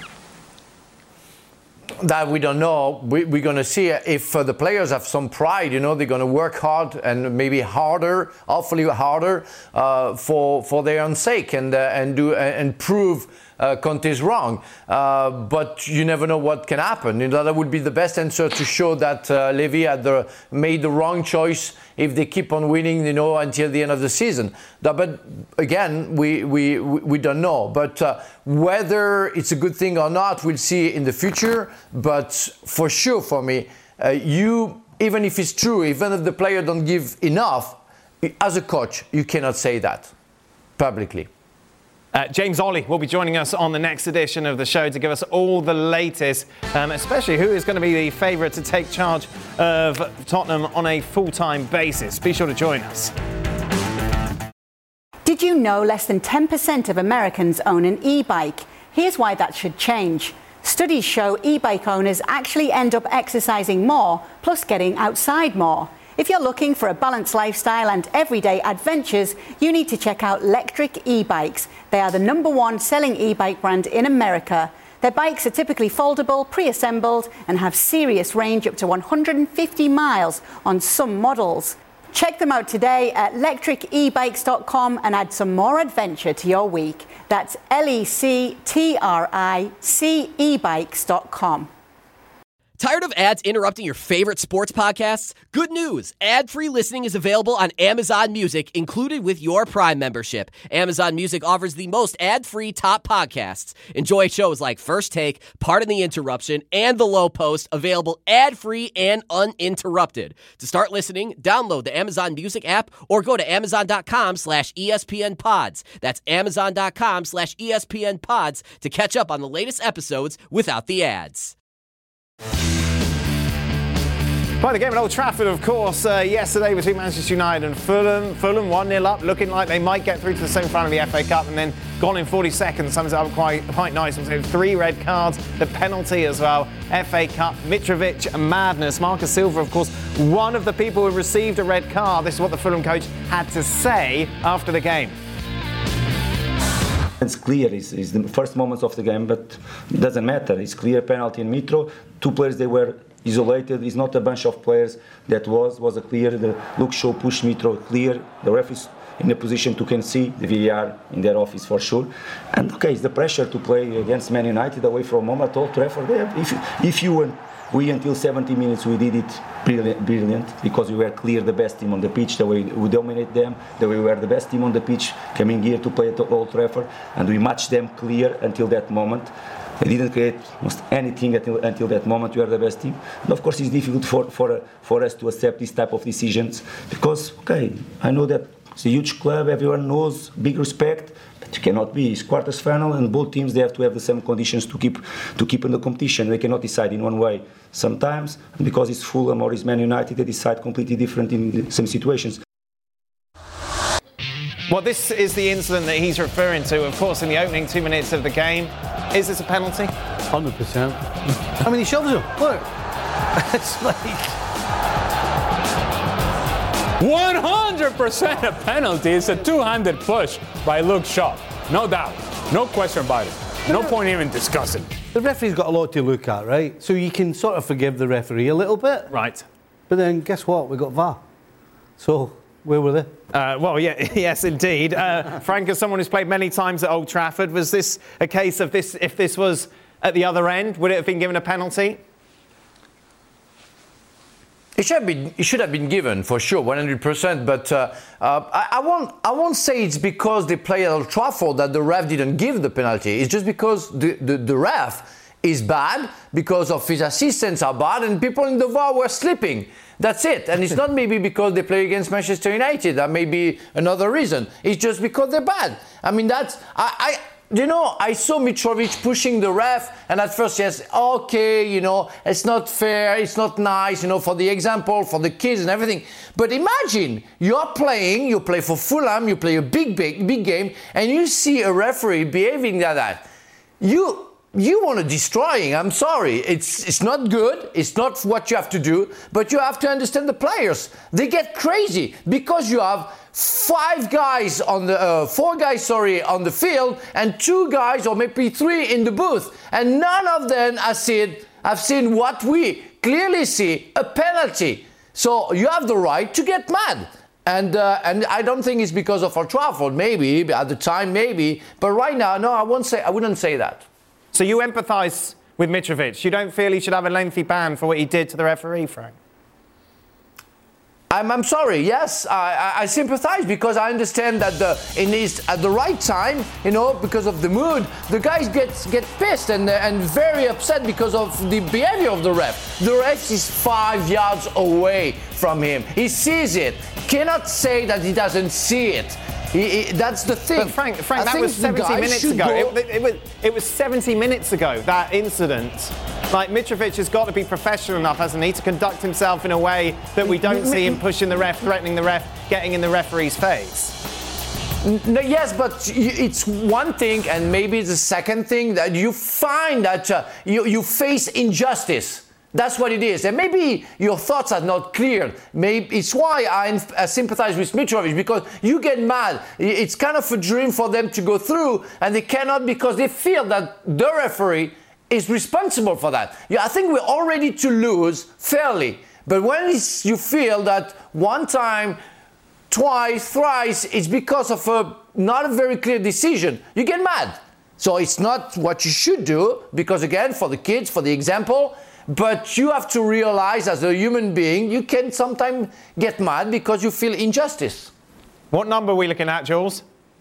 That we don't know. We, we're going to see if uh, the players have some pride. You know, they're going to work hard and maybe harder, hopefully harder, uh, for for their own sake and uh, and do and prove uh, Conte's wrong. Uh, but you never know what can happen. You know, that would be the best answer to show that uh, Levy had the, made the wrong choice if they keep on winning, you know, until the end of the season. That, but again, we we we don't know. But uh, whether it's a good thing or not, we'll see in the future. But for sure, for me, uh, you even if it's true, even if the player don't give enough, as a coach, you cannot say that publicly. Uh, James Olley will be joining us on the next edition of the show to give us all the latest, um, especially who is going to be the favourite to take charge of Tottenham on a full-time basis. Be sure to join us. Did you know less than ten percent of Americans own an e-bike? Here's why that should change. Studies show e-bike owners actually end up exercising more, plus getting outside more. If you're looking for a balanced lifestyle and everyday adventures, you need to check out Lectric e-bikes. They are the number one selling e-bike brand in America. Their bikes are typically foldable, pre-assembled, and have serious range up to one hundred fifty miles on some models. Check them out today at lectric e bikes dot com and add some more adventure to your week. That's L E C T R I C e bikes dot com. Tired of ads interrupting your favorite sports podcasts? Good news! Ad-free listening is available on Amazon Music, included with your Prime membership. Amazon Music offers the most ad-free top podcasts. Enjoy shows like First Take, Pardon the Interruption, and The Low Post, available ad-free and uninterrupted. To start listening, download the Amazon Music app or go to amazon.com slash ESPN pods. That's amazon.com slash ESPN pods to catch up on the latest episodes without the ads. By the game at Old Trafford, of course, uh, yesterday between Manchester United and Fulham. Fulham one nil up, looking like they might get through to the semi-final of the F A Cup, and then gone in forty seconds. Sums it up quite, quite nice. Three red cards, the penalty as well. F A Cup, Mitrovic, madness. Marcus Silva, of course, one of the people who received a red card. This is what the Fulham coach had to say after the game. It's clear, it's, it's the first moments of the game, but it doesn't matter. It's clear penalty in Mitro. Two players, they were isolated. It's not a bunch of players. That was was a clear. The Luke Shaw pushed Mitro clear. The referee in a position to can see the V A R in their office for sure. And okay, it's the pressure to play against Man United away from home at Old Trafford. If if you were, we until seventy minutes we did it brilliant, brilliant because we were clear the best team on the pitch, the way we dominate them, the way we were the best team on the pitch coming here to play at Old Trafford, and we matched them clear until that moment. They didn't create almost anything until, until that moment. We are the best team, and of course it's difficult for for for us to accept this type of decisions because okay, I know that it's a huge club, everyone knows, big respect. But you cannot be. It's quarters final, and both teams they have to have the same conditions to keep to keep in the competition. They cannot decide in one way. Sometimes, because it's Fulham or it's Man United, they decide completely different in some situations. Well, this is the incident that he's referring to, of course, in the opening two minutes of the game. Is this a penalty? one hundred percent. I mean, he shoves him. Look. It's like... one hundred percent a penalty. It's a two-handed push by Luke Shaw. No doubt. No question about it. No point even discussing. The referee's got a lot to look at, right? So you can sort of forgive the referee a little bit. Right. But then guess what? We got V A R. So where were they? Uh, well, yeah, yes, indeed. Uh, Frank, as someone who's played many times at Old Trafford, was this a case of this, if this was at the other end, would it have been given a penalty? It should have been, it should have been given, for sure, one hundred percent. But uh, uh, I, I, won't, I won't say it's because they play at Old Trafford that the ref didn't give the penalty. It's just because the, the, the ref is bad, because of his assistants are bad, and people in the V A R were sleeping. That's it. And it's not maybe because they play against Manchester United. That may be another reason. It's just because they're bad. I mean, that's... I, I You know, I saw Mitrovic pushing the ref, and at first, yes, okay, you know, it's not fair, it's not nice, you know, for the example, for the kids and everything. But imagine, you're playing, you play for Fulham, you play a big, big, big game, and you see a referee behaving like that. You... You want to destroy him. I'm sorry. It's it's not good. It's not what you have to do. But you have to understand the players. They get crazy because you have five guys on the uh, four guys, sorry, on the field, and two guys or maybe three in the booth, and none of them have seen have seen what we clearly see, a penalty. So you have the right to get mad. And uh, and I don't think it's because of Old Trafford. Maybe at the time, maybe. But right now, no, I won't say. I wouldn't say that. So you empathise with Mitrovic. You don't feel he should have a lengthy ban for what he did to the referee, Frank? I'm, I'm sorry. Yes, I, I, I sympathise because I understand that the, in his, at the right time, you know, because of the mood, the guys get get pissed and and very upset because of the behaviour of the ref. The ref is five yards away from him. He sees it. Cannot say that he doesn't see it. He, he, that's the thing. But Frank, Frank that was seventy minutes ago. It, it, was, it was seventy minutes ago, that incident. Like, Mitrovic has got to be professional enough, hasn't he, to conduct himself in a way that we don't see him pushing the ref, threatening the ref, getting in the referee's face. No, yes, but it's one thing, and maybe the second thing, that you find that uh, you, you face injustice. That's what it is. And maybe your thoughts are not clear. Maybe it's why I, I sympathize with Mitrovic, because you get mad. It's kind of a dream for them to go through, and they cannot because they feel that the referee is responsible for that. Yeah, I think we're all ready to lose fairly. But when it's, you feel that one time, twice, thrice, it's because of a not a very clear decision, you get mad. So it's not what you should do, because again, for the kids, for the example, but you have to realize as a human being, you can sometimes get mad because you feel injustice. What number are we looking at, Jules?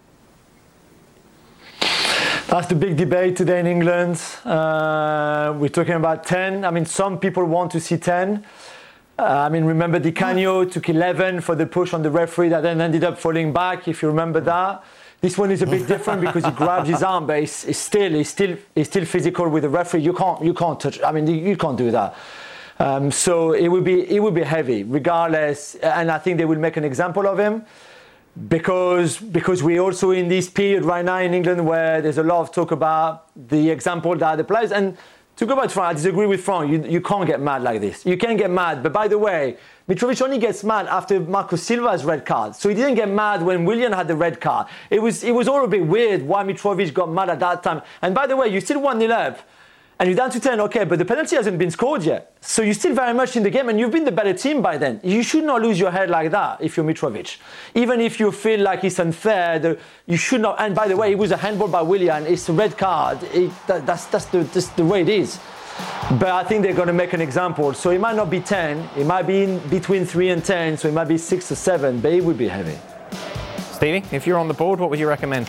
That's the big debate today in England. Uh, we're talking about ten. I mean, some people want to see ten. Uh, I mean, remember Di Canio took eleven for the push on the referee that then ended up falling back, if you remember that. This one is a bit different because he grabs his arm, but it's, it's still, it's still, it's still physical with the referee. You can't, you can't touch. I mean, you can't do that. Um, so it will be, it will be heavy, regardless. And I think they will make an example of him, because because we're also in this period right now in England where there's a lot of talk about the example that the players. And to go back to Frank, I disagree with Frank. You, you can't get mad like this. You can get mad. But by the way, Mitrovic only gets mad after Marco Silva's red card. So he didn't get mad when Willian had the red card. It was it was all a bit weird why Mitrovic got mad at that time. And by the way, you still one nil up. and you're down to ten, okay, but the penalty hasn't been scored yet. So you're still very much in the game and you've been the better team by then. You should not lose your head like that if you're Mitrovic. Even if you feel like it's unfair, the, you should not. And by the way, it was a handball by Willian. It's a red card. It, that, that's, that's, the, that's the way it is. But I think they're going to make an example. So it might not be ten. It might be in between three and ten. So it might be six or seven, but it would be heavy. Stevie, if you're on the board, what would you recommend?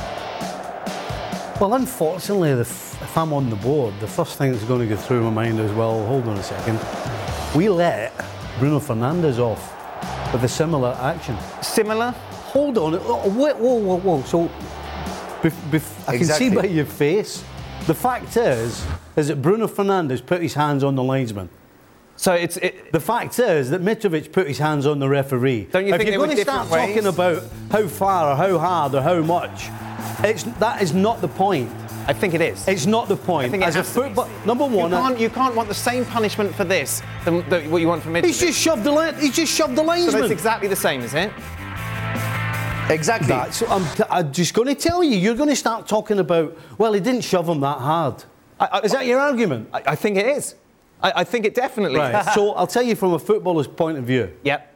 Well, unfortunately, the f- if I'm on the board, the first thing that's going to go through my mind is, well, hold on a second. We let Bruno Fernandes off with a similar action. Similar? Hold on. Oh, wait, whoa, whoa, whoa. So, bef- bef- I Exactly. can see by your face. The fact is, is that Bruno Fernandes put his hands on the linesman. So it's it, the fact is that Mitrovic put his hands on the referee. Don't you if think you're they were going to start different ways? talking about how far or how hard or how much, it's that is not the point. I think it is. It's not the point. I think it As a has to be. football, number one, You can't, you can't want the same punishment for this than, than what you want for Mitrovic. he's just shoved the line. He's just shoved the So linesman. it's exactly the same, is it? Exactly. That's, I'm, t- I'm just going to tell you. You're going to start talking about. Well, he didn't shove him that hard. I, I, is that your argument? I, I think it is. I, I think it definitely Right. is. So I'll tell you from a footballer's point of view. Yep.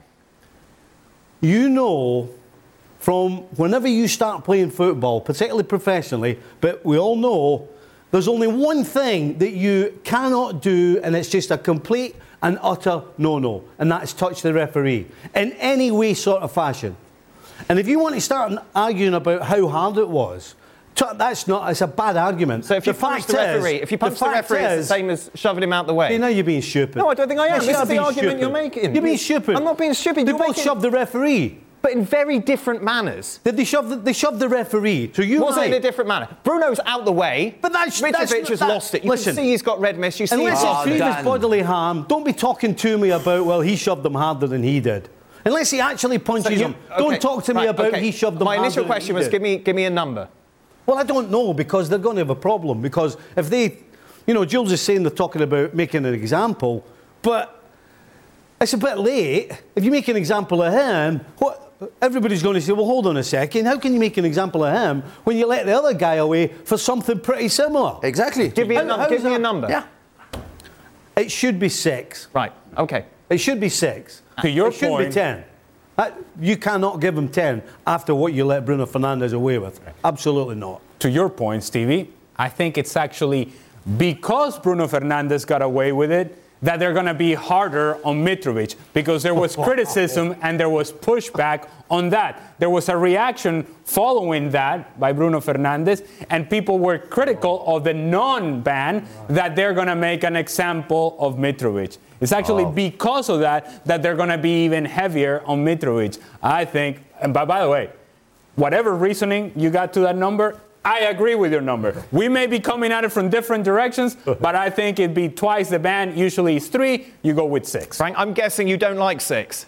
You know, from whenever you start playing football, particularly professionally, but we all know there's only one thing that you cannot do, and it's just a complete and utter no-no, and that's touch the referee in any way, sort of fashion. And if you want to start arguing about how hard it was, t- that's not. It's a bad argument. So if you The punch fact the is- referee, if you punch the, fact referee, it's is- the same as shoving him out the way. You know you're being stupid. No, I don't think I am. Yes, This you are is the being argument stupid. you're making. You're being stupid. I'm not being stupid. They You're both making- shoved the referee. But in very different manners. Did they shove the, they shoved the referee? So you Was it might- in a different manner? Bruno's out the way. But that's- Mitrovic that's- has that- lost it. You listen. can see he's got red mist. You see Unless he's it's Oh, grievous Dan. bodily harm, don't be talking to me about, well, he shoved them harder than he did. Unless he actually punches So you- him. Don't okay, talk to me right, about okay. he shoved them My harder initial than question he was, did. give me, give me a number. Well, I don't know, because they're going to have a problem. Because if they, you know, Jules is saying they're talking about making an example, but it's a bit late. If you make an example of him, what? Everybody's going to say, well, hold on a second. How can you make an example of him when you let the other guy away for something pretty similar? Exactly. Give me a, How- num- how's give me a that- number. Yeah. It should be six. Right, okay. It should be six. To your it should be point- ten. That- you cannot give him ten after what you let Bruno Fernandes away with. Absolutely not. To your point, Stevie, I think it's actually because Bruno Fernandes got away with it that they're going to be harder on Mitrovic, because there was criticism and there was pushback on that. There was a reaction following that by Bruno Fernandes, and people were critical of the non-ban that they're going to make an example of Mitrovic. It's actually Oh. because of that that they're going to be even heavier on Mitrovic. I think, and by, by the way, whatever reasoning you got to that number, I agree with your number. We may be coming at it from different directions, but I think it'd be twice the ban. Usually it's three. You go with six. Frank, I'm guessing you don't like six.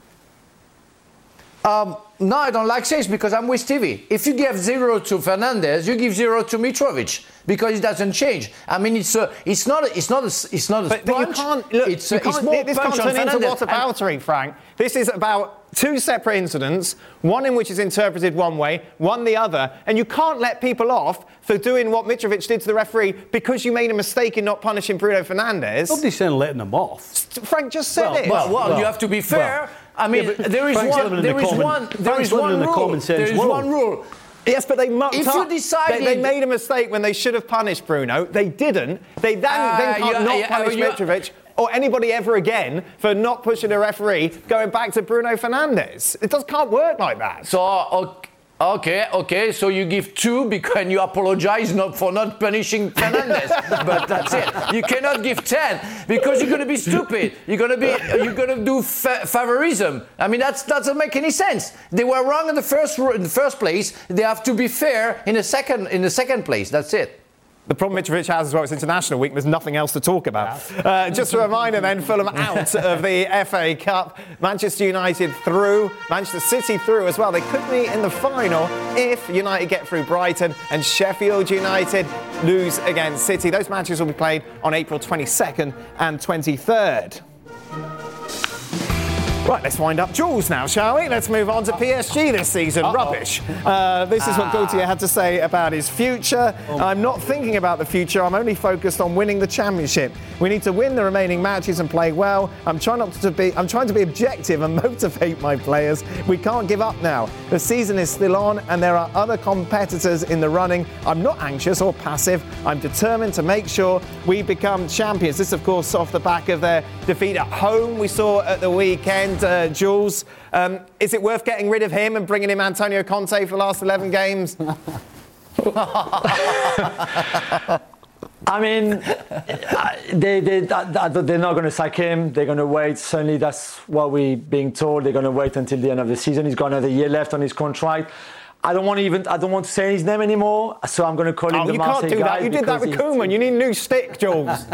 Um, no, I don't like six because I'm with Stevie. If you give zero to Fernandes, you give zero to Mitrovic because it doesn't change. I mean, it's a, it's not, a, it's not, a, it's not a But, but you sponge. can't, look, it's, you a, it's can't, more this punch can't on turn into Fernandes. whataboutery, Frank. This is about two separate incidents, one in which is interpreted one way, one the other, and you can't let people off for doing what Mitrovic did to the referee because you made a mistake in not punishing Bruno Fernandes. Nobody's saying letting him off. Frank just said Well, it. Well, well, Well, you have to be fair. well. I mean, Yeah, but there is Frank's living one. in There the is common- one. There Frank's is living one in the rule. common sense There is world. one rule. Yes, but they mucked If up. you decided- They, they made a mistake when they should have punished Bruno. They didn't. They then, Uh, then can't you- not you- punish you- Mitrovic or anybody ever again for not pushing a referee going back to Bruno Fernandes. It just can't work like that. So okay, okay, okay. So you give two because and you apologize not for not punishing Fernandes, but that's it. You cannot give ten because you're going to be stupid. You're going to be you're going to do fa- favorism. I mean, that's that doesn't make any sense. They were wrong in the first in the first place. They have to be fair in the second in the second place. That's it. The problem Mitrovic has as well, it's international week, there's nothing else to talk about. Uh, just a reminder then, Fulham out of the F A Cup. Manchester United through, Manchester City through as well. They could meet in the final if United get through Brighton and Sheffield United lose against City. Those matches will be played on April twenty-second and twenty-third. Right, let's wind up Jules now, shall we? Let's move on to P S G this season. Uh-oh. Rubbish. Uh, this is what Gaultier had to say about his future. Oh. I'm not thinking about the future. I'm only focused on winning the championship. We need to win the remaining matches and play well. I'm trying not to be. I'm trying to be objective and motivate my players. We can't give up now. The season is still on, and there are other competitors in the running. I'm not anxious or passive. I'm determined to make sure we become champions. This, of course, off the back of their defeat at home we saw at the weekend. Uh, Jules, um, is it worth getting rid of him and bringing in Antonio Conte for the last eleven games? I mean, they, they, they're not going to sack him. They're going to wait. Certainly, that's what we're being told. They're going to wait until the end of the season. He's got another year left on his contract. I don't want to even. I don't want to say his name anymore. So I'm going to call him oh, the Marseille guy. You can't do that. You did that with Koeman. You need a new stick, Jules.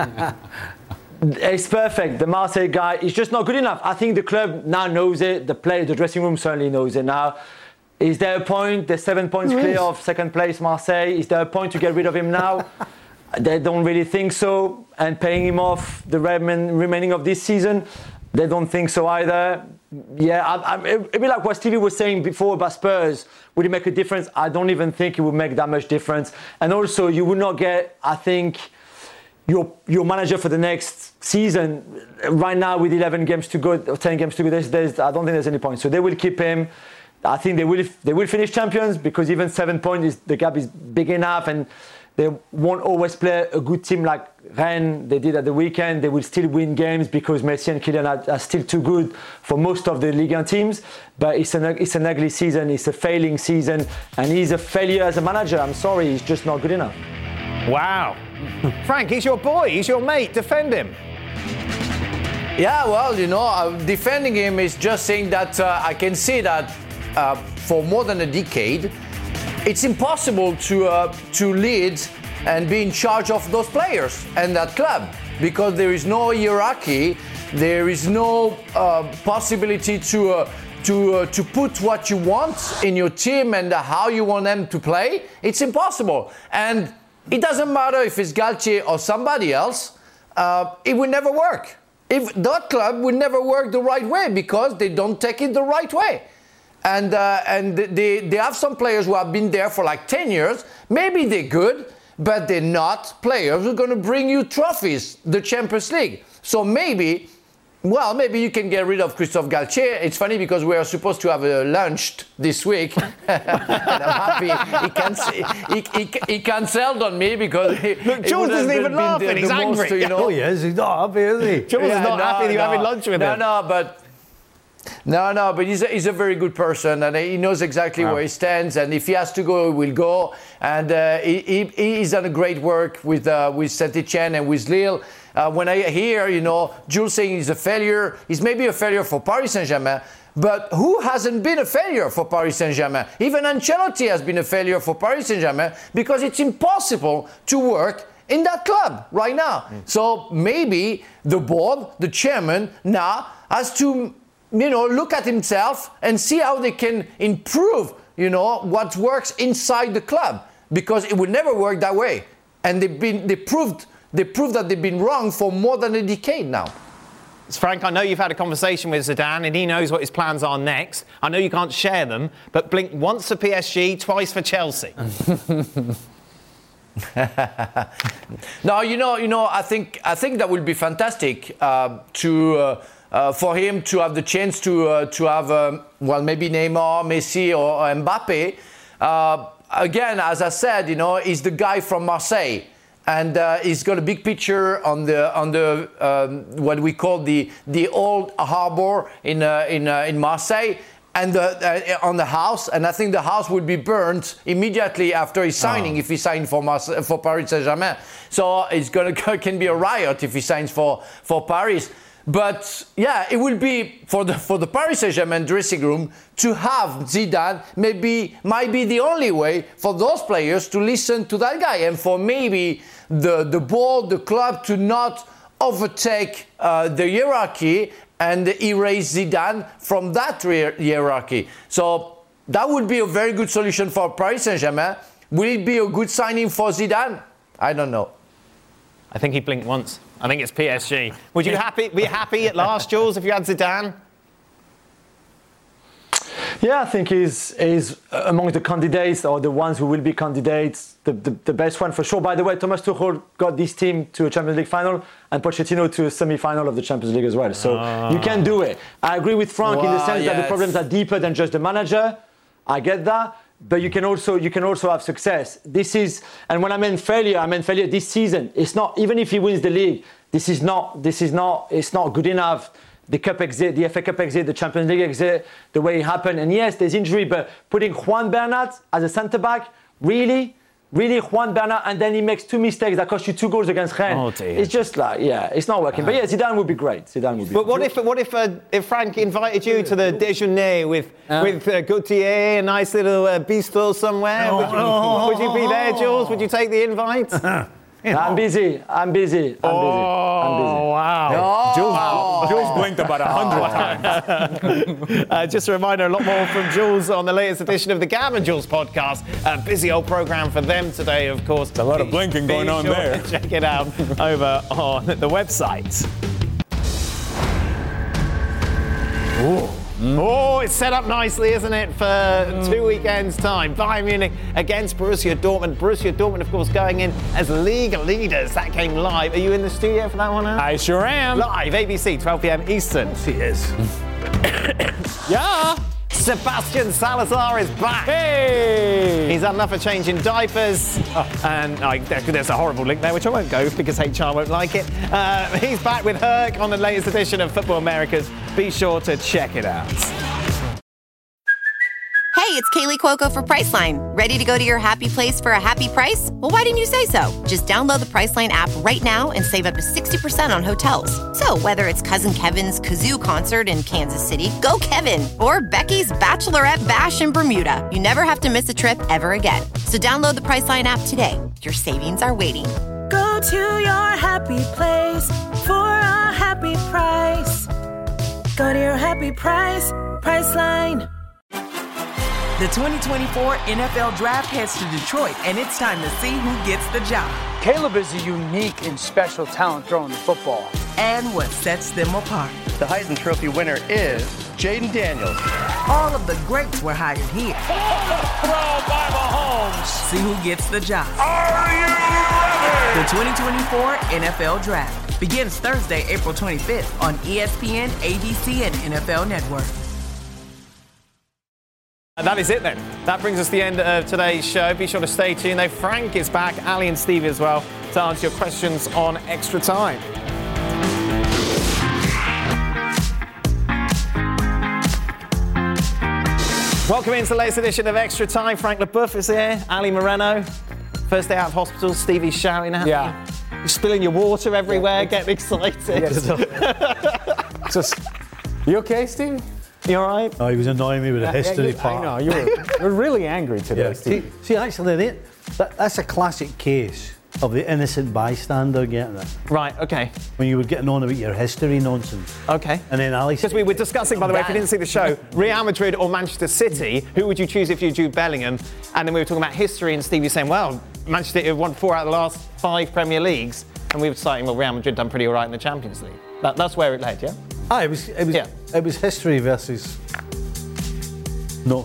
It's perfect. The Marseille guy is just not good enough. I think the club now knows it. The play, the dressing room certainly knows it now. Is there a point? They're seven points clear of second place Marseille. Is there a point to get rid of him now? They don't really think so. And paying him off the remaining of this season, they don't think so either. Yeah, I, I, it'd be like what Stevie was saying before about Spurs. Would it make a difference? I don't even think it would make that much difference. And also, you would not get, I think, your your manager for the next season right now with eleven games to go, or ten games to go. There's, there's, I don't think there's any point. So they will keep him. I think they will they will finish champions because even seven points, is, the gap is big enough, and they won't always play a good team like Rennes they did at the weekend. They will still win games because Messi and Kylian are, are still too good for most of the Ligue one teams. But it's an it's an ugly season. It's a failing season, and he's a failure as a manager. I'm sorry, he's just not good enough. Wow. Frank, he's your boy, he's your mate, defend him. Yeah, well, you know, uh, defending him is just saying that uh, I can see that uh, for more than a decade, it's impossible to uh, to lead and be in charge of those players and that club because there is no hierarchy, there is no uh, possibility to uh, to uh, to put what you want in your team and uh, how you want them to play. It's impossible, and it doesn't matter if it's Galtier or somebody else, uh, it will never work. If that club will never work the right way because they don't take it the right way. And uh, and they, they have some players who have been there for like ten years. Maybe they're good, but they're not players who are going to bring you trophies, the Champions League. So maybe, well, maybe you can get rid of Christophe Galtier. It's funny because we are supposed to have a lunch this week. And I'm happy he, can, he, he, he cancelled on me because he, Look, Jules isn't even laughing. The, the He's angry. To, you know, oh, yes, he's not happy, is he? Jules yeah, is not no, happy that you're no, having lunch with no, him. No, no, but... No, no, but he's a, he's a very good person and he knows exactly wow. where he stands. And if he has to go, he will go. And uh, he, he, he's done a great work with uh, with Saint-Etienne and with Lille. Uh, when I hear, you know, Jules saying he's a failure, he's maybe a failure for Paris Saint-Germain. But who hasn't been a failure for Paris Saint-Germain? Even Ancelotti has been a failure for Paris Saint-Germain because it's impossible to work in that club right now. Mm. So maybe the board, the chairman now has to... you know, look at himself and see how they can improve, you know, what works inside the club, because it will never work that way. And they've been, they proved, they proved that they've been wrong for more than a decade now. Frank, I know you've had a conversation with Zidane and he knows what his plans are next. I know you can't share them, but blink once for P S G, twice for Chelsea. No, you know, you know, I think, I think that would be fantastic uh, to. Uh, Uh, for him to have the chance to uh, to have um, well maybe Neymar, Messi or, or Mbappe. Uh, again, as I said, you know, he's the guy from Marseille, and uh, he's got a big picture on the on the um, what we call the the old harbour in uh, in uh, in Marseille. And the, uh, on the house, and I think the house would be burnt immediately after his signing, oh. if he signed for Marse- for Paris Saint-Germain. So it's gonna can be a riot if he signs for for Paris. But yeah, it will be for the for the Paris Saint-Germain dressing room to have Zidane. Maybe might be the only way for those players to listen to that guy, and for maybe the the board, the club to not overtake uh, the hierarchy and erase Zidane from that hierarchy. So that would be a very good solution for Paris Saint-Germain. Will it be a good signing for Zidane? I don't know. I think he blinked once. I think it's P S G. Would you happy be happy at last, Jules, if you had Zidane? Yeah, I think he's, he's among the candidates or the ones who will be candidates, the, the, the best one for sure. By the way, Thomas Tuchel got this team to a Champions League final and Pochettino to a semi-final of the Champions League as well. So Ah. you can do it. I agree with Frank in the Wow, sense that the yes. problems are deeper than just the manager. I get that. But you can also you can also have success. This is, and when I meant failure, I meant failure this season. It's not, even if he wins the league, this is not this is not it's not good enough. The Cup exit, the F A Cup exit, the Champions League exit, the way it happened. And yes, there's injury, but putting Juan Bernat as a centre back, really, really Juan Bernat, and then he makes two mistakes that cost you two goals against Rennes. Oh, dear. It's just like, yeah, it's not working. But yeah, Zidane would be great. Zidane would be. But what great. if what if uh, if Frank invited you to the déjeuner with with uh, Gautier, a nice little uh, bistro somewhere? Would you, would you be there, Jules? Would you take the invite? I'm busy. I'm busy. I'm busy. I'm busy. Oh wow! Jules, Jules blinked about a hundred times. Uh, just a reminder, a lot more from Jules on the latest edition of the Gab and Jules podcast. A busy old programme for them today, of course. There's a lot of blinking going on sure there. to check it out over on the website. Ooh. Oh, it's set up nicely, isn't it, for two weekends' time. Bayern Munich against Borussia Dortmund. Borussia Dortmund, of course, going in as league leaders. That came live. Are you in the studio for that one, Al? I sure am. Live, A B C, twelve p.m. Eastern. He is. Yeah. Sebastian Salazar is back. Hey. He's had enough of changing diapers. And uh, there's a horrible link there, which I won't go because H R won't like it. Uh, he's back with Herc on the latest edition of Football Americas. Be sure to check it out. Hey, it's Kaylee Cuoco for Priceline. Ready to go to your happy place for a happy price? Well, why didn't you say so? Just download the Priceline app right now and save up to sixty percent on hotels. So whether it's Cousin Kevin's Kazoo concert in Kansas City, go Kevin, or Becky's Bachelorette Bash in Bermuda, you never have to miss a trip ever again. So download the Priceline app today. Your savings are waiting. Go to your happy place for a happy price. Go to your happy price, Priceline. The twenty twenty-four N F L Draft heads to Detroit, and it's time to see who gets the job. Caleb is a unique and special talent throwing the football. And what sets them apart. The Heisman Trophy winner is Jaden Daniels. All of the greats were hired here. Throw by Mahomes. See who gets the job. Are you ready? The twenty twenty-four N F L Draft begins Thursday, April twenty-fifth on E S P N, A B C, and N F L Network. And that is it then. That brings us to the end of today's show. Be sure to stay tuned though. Frank is back, Ali and Stevie as well, to answer your questions on Extra Time. Welcome into the latest edition of Extra Time. Frank LeBoeuf is here, Ali Moreno. First day out of hospital, Stevie's shouting at Yeah. you. You're spilling your water everywhere, getting excited. Just, you okay, Steve? You all right? Oh, he was annoying me with the Yeah, history you- part. I know, you were, you were really angry today, Yeah. Steve. See, see, actually, that, that, that's a classic case of the innocent bystander getting it. Right, okay. When you were getting on about your history nonsense. Okay. And then Ali... Because we were discussing, by the way, if you didn't see the show, Real Madrid or Manchester City, who would you choose if you Jude Bellingham? And then we were talking about history, and Steve was saying, well, Manchester City have won four out of the last five Premier Leagues, and we were saying, well, Real Madrid done pretty all right in the Champions League. That, that's where it led, yeah? Ah, it was, it was, Yeah. it was history versus... No.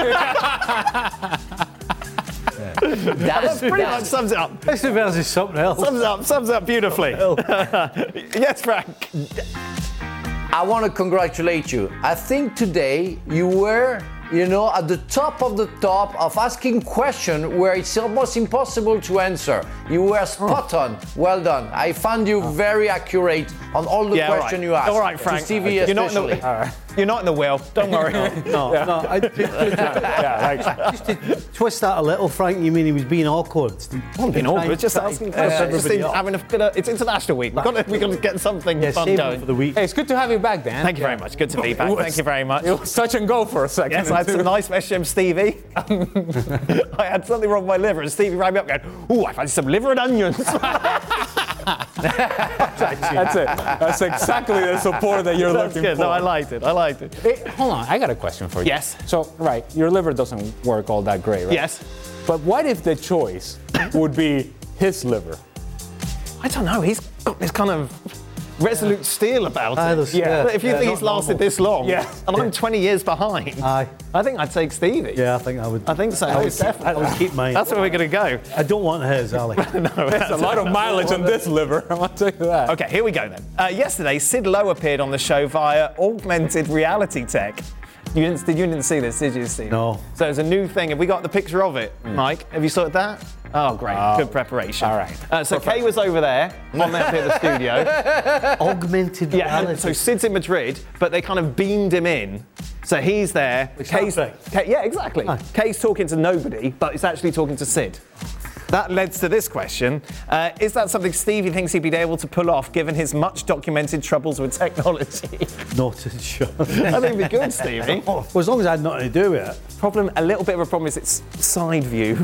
That pretty much sums it up. History versus something else. Sums up, sums up beautifully. Yes, Frank. I want to congratulate you. I think today you were, you know, at the top of the top of asking questions where it's almost impossible to answer. You were spot on. Well done. I found you very accurate on all the Yeah, all questions right. you asked. All right, To Frank. Stevie You're not, in especially. the, uh, you're not in the will. Don't worry. No, Yeah. no. I, just, Yeah, just to twist that a little, Frank, you mean he was being awkward? I'm being awkward. Just asking questions. Just in, having a bit of, it's International Week. We've got to, we've got to get something Yeah, fun save going. it for the week. Hey, it's good to have you back, Dan. Thank you very much. Good to be back. It was- Thank you very much. It was touch and go for a second. Yes, I had some nice message from Stevie. I had something wrong with my liver, and Stevie rang me up going, ooh, I fancy some liver and onions. That's it. That's exactly the support that you're That's looking good. for. No, I liked it. I liked it. Hey, hold on, I got a question for you. Yes. So, right, your liver doesn't work all that great, right? Yes. But what if the choice would be his liver? I don't know. He's got this kind of resolute steel about Aye, it. there's- Yeah. yeah, But if you yeah, think not he's lasted normal. this long, Yeah. and I'm twenty years behind, Aye. I think I'd take Stevie. Yeah, I think I would. I think so. I would, Most keep, definitely. I would keep mine. That's where we're going to go. I don't want his, Ali. There's a lot of mileage on this liver. I want to tell you that. Okay, here we go then. Uh, yesterday, Sid Lowe appeared on the show via augmented reality tech. You didn't, you didn't see this, did you, Steve? No. So it's a new thing. Have we got the picture of it, Mike? Have you sorted that? Oh, great. Oh. Good preparation. All right. Uh, so Kay was over there on that bit of the studio. Augmented Yeah, reality. so Sid's in Madrid, but they kind of beamed him in. So he's there. Kay's, Star Kay, yeah, exactly. Aye. Kay's talking to nobody, but it's actually talking to Sid. That led to this question. Uh, is that something Stevie thinks he'd be able to pull off given his much documented troubles with technology? Not sure. I think it'd be good, Stevie. Well, as long as I had nothing to do with it. Problem, a little bit of a problem is it's side view.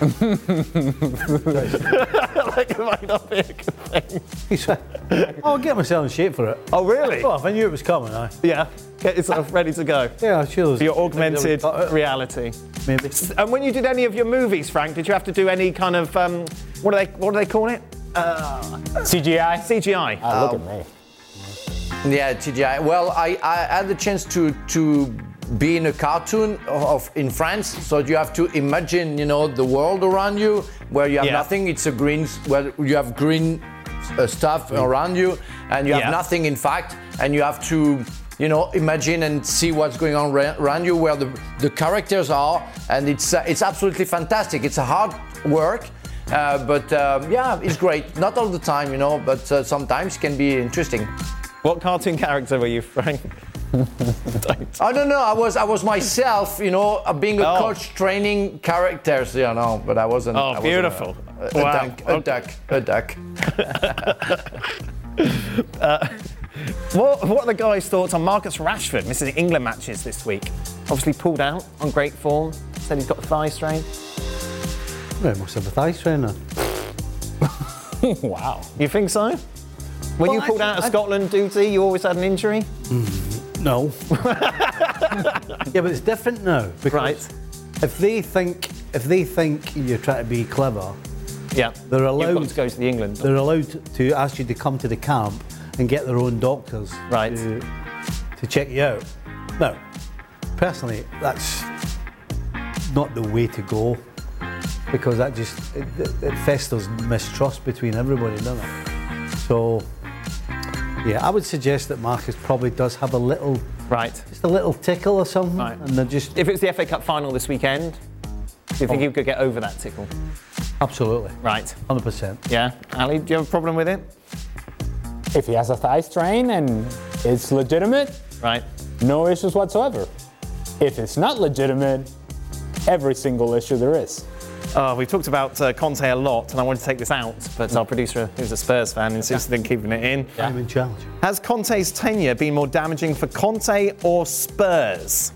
Like it might not be a good thing. I'll get myself in shape for it. Oh, really? Well, if I knew it was coming, I. Yeah. Get yourself ready to go. Yeah, sure. For your augmented reality. Maybe. And when you did any of your movies, Frank, did you have to do any kind of um, what do they what do they call it? Uh, C G I? C G I. Oh, look at me. Yeah, T G I. Well, I, I had the chance to to be in a cartoon of, of in France, so you have to imagine, you know, the world around you where you have Yeah. nothing. It's a green, where you have green uh, stuff around you, and you have Yeah. nothing in fact, and you have to, you know, imagine and see what's going on ra- around you, where the the characters are, and it's uh, it's absolutely fantastic. It's a hard work. Uh, but um, yeah, it's great. Not all the time, you know, but uh, sometimes can be interesting. What cartoon character were you, Frank? I don't know. I was I was myself, you know, uh, being a Oh. coach, training characters, you know, but I wasn't. Oh, I wasn't beautiful. A, a, Wow. a duck, a duck, a duck. uh, what, what are the guys' thoughts on Marcus Rashford missing England matches this week? Obviously pulled out on great form. Said he's got a thigh strain. Well, must have a thigh strain then. Wow. You think so? When Well, you pulled I- out of I- Scotland duty, you always had an injury? No. Yeah, but it's different now. Because Right. If they think if they think you're trying to be clever, Yeah. they're You've allowed got to go to the England. they're allowed to ask you to come to the camp and get their own doctors Right. to, to check you out. Now, personally, that's not the way to go, because that just it, it festers mistrust between everybody, doesn't it? So, yeah, I would suggest that Marcus probably does have a little, Right. just a little tickle or something, Right. and they're just If it's the F A Cup final this weekend, do you think Oh. you could get over that tickle? absolutely Right. one hundred percent. Yeah. Ali, do you have a problem with it? If he has a thigh strain and it's legitimate, Right. no issues whatsoever. If it's not legitimate, every single issue there is. Oh, we've talked about uh, Conte a lot, and I wanted to take this out, but our producer, who's a Spurs fan, insisted on keeping it in. I'm in challenge. Has Conte's tenure been more damaging for Conte or Spurs?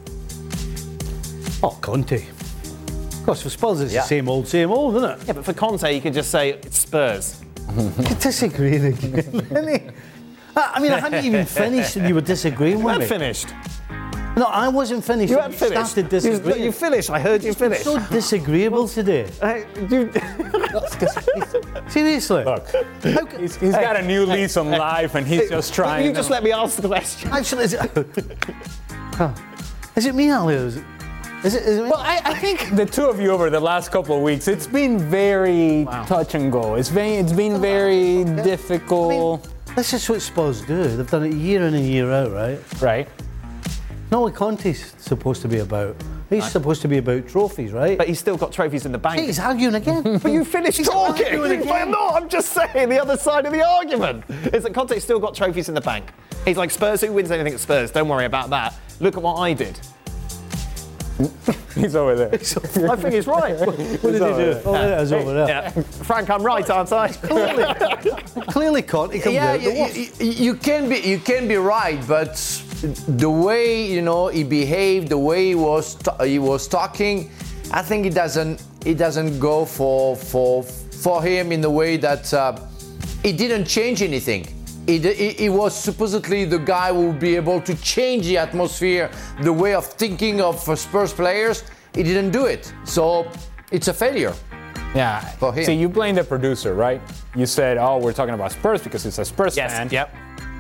Oh, Conte. Of course, for Spurs, it's Yeah. the same old, same old, isn't it? Yeah, but for Conte, you could just say it's Spurs. You're disagreeing again, really? I I mean, I hadn't even finished and you were disagreeing You with had me. finished. No, I wasn't finished. You had finished. started You, disagreeing. you finished. I heard you finish. so disagreeable today. Uh, you- Seriously. Look, How ca- he's, he's got a new lease on life and he's just trying. You just let me ask the question. Actually, is it, Huh. is it me, Ali? Or is it? Is it? Is it me? Well, I, I think the two of you over the last couple of weeks, it's been very touch and go. It's been, it's been very difficult. This is what Spurs do. They've done it year in and year out, right? Right. Not what Conte's supposed to be about. He's supposed to be about trophies, right? But he's still got trophies in the bank. Hey, he's arguing again. But you finished talking. arguing again. I'm not. I'm just saying the other side of the argument is that Conte's still got trophies in the bank. He's like, Spurs, who wins anything at Spurs? Don't worry about that. Look at what I did. He's over there. I think he's right. What did he do? Oh, there it is over there. Yeah. Frank, I'm right, aren't I? Clearly, Conte comes Yeah, out. you, the worst. you, you can be you can be right, but the way, you know, he behaved, the way he was t- he was talking, I think it doesn't it doesn't go for for for him in the way that uh, it didn't change anything. He, he, he was supposedly the guy who would be able to change the atmosphere, the way of thinking of uh, Spurs players. He didn't do it, so it's a failure. Yeah. For him. See, you blame the producer, right? You said, "Oh, we're talking about Spurs because it's a Spurs Yes. fan." Yep.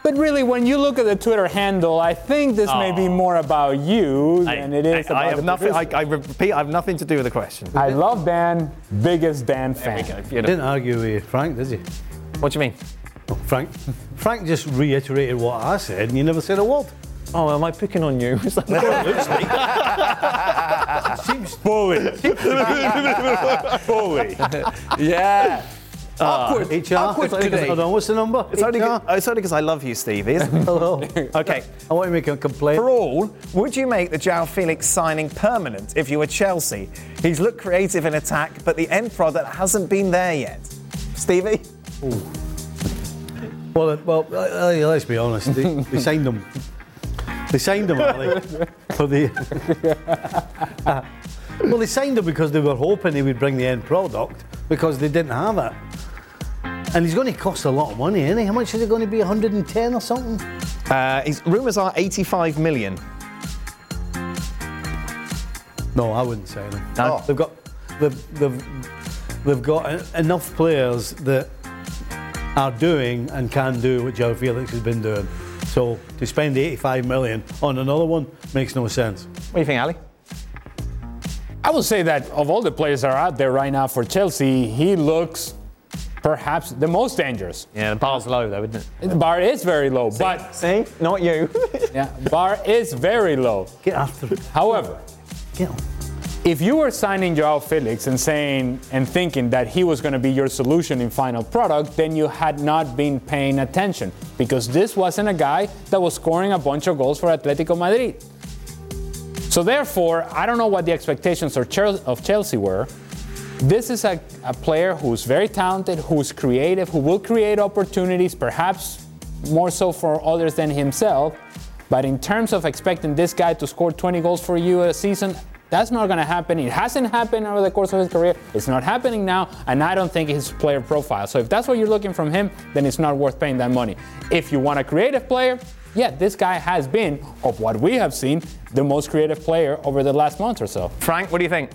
But really, when you look at the Twitter handle, I think this oh. may be more about you I, than it is I, about I have the nothing. I, I repeat, I have nothing to do with the question. I love Dan, biggest Dan there fan. We go. Didn't argue with Frank, did you? What do you mean? Oh, Frank, Frank just reiterated what I said, and you never said a word. Oh, am I picking on you? Is that what it looks like? Seems bully. Bully. Yeah. Uh, awkward. H R. Awkward It's today. Hold on, what's the number? It's only, it's only because I love you, Stevie, isn't it? Hello. Okay. I want to make a complaint. For all, would you make the João Felix signing permanent if you were Chelsea? He's looked creative in attack, but the end product hasn't been there yet. Stevie? Ooh. Well, well, uh, let's be honest. They, they signed him. They signed him, Ali, for the. uh, well, they signed him because they were hoping he would bring the end product because they didn't have it. And he's going to cost a lot of money, isn't he? How much is it going to be? one hundred ten or something? Uh, his rumours are eighty-five million. No, I wouldn't say them. No. Oh. They've got, they've, they've, they've got enough players that are doing and can do what João Felix has been doing. So to spend eighty-five million on another one makes no sense. What do you think, Ali? I will say that of all the players that are out there right now for Chelsea, he looks perhaps the most dangerous. Yeah, the bar's low though, isn't it? The bar is very low, See? but see, not you. yeah, bar is very low. Get after it. However, Get on. if you were signing João Felix and saying and thinking that he was going to be your solution in final product, then you had not been paying attention, because this wasn't a guy that was scoring a bunch of goals for Atletico Madrid. So therefore, I don't know what the expectations of Chelsea were. This is a, a player who's very talented, who's creative, who will create opportunities, perhaps more so for others than himself. But in terms of expecting this guy to score twenty goals for you a season, that's not going to happen. It hasn't happened over the course of his career. It's not happening now, and I don't think it's player profile. So if that's what you're looking from him, then it's not worth paying that money. If you want a creative player, yeah, this guy has been, of what we have seen, the most creative player over the last month or so. Frank, what do you think?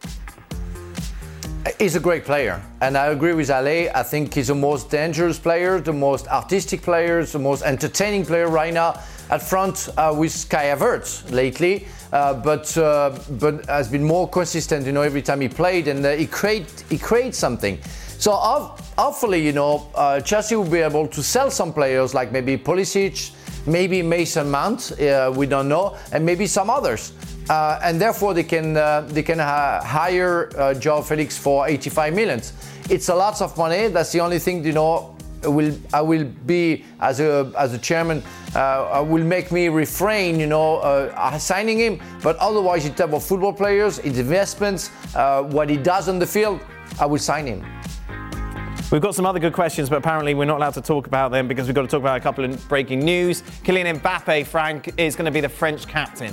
He's a great player, and I agree with Ale. I think he's the most dangerous player, the most artistic player, the most entertaining player right now at front uh, with Kai Havertz lately. Uh, but uh, but has been more consistent, you know, every time he played, and uh, he create he creates something. So hopefully, you know, uh, Chelsea will be able to sell some players like maybe Pulisic, maybe Mason Mount, uh, we don't know, and maybe some others. Uh, and therefore they can uh, they can uh, hire uh, João Felix for eighty-five million. It's a lot of money. That's the only thing, you know. Will I will be as a as a chairman uh, will make me refrain, you know, uh, signing him. But otherwise, in terms of football players, his investments, uh, what he does on the field, I will sign him. We've got some other good questions, but apparently we're not allowed to talk about them because we've got to talk about a couple of breaking news. Kylian Mbappe, Frank, is going to be the French captain.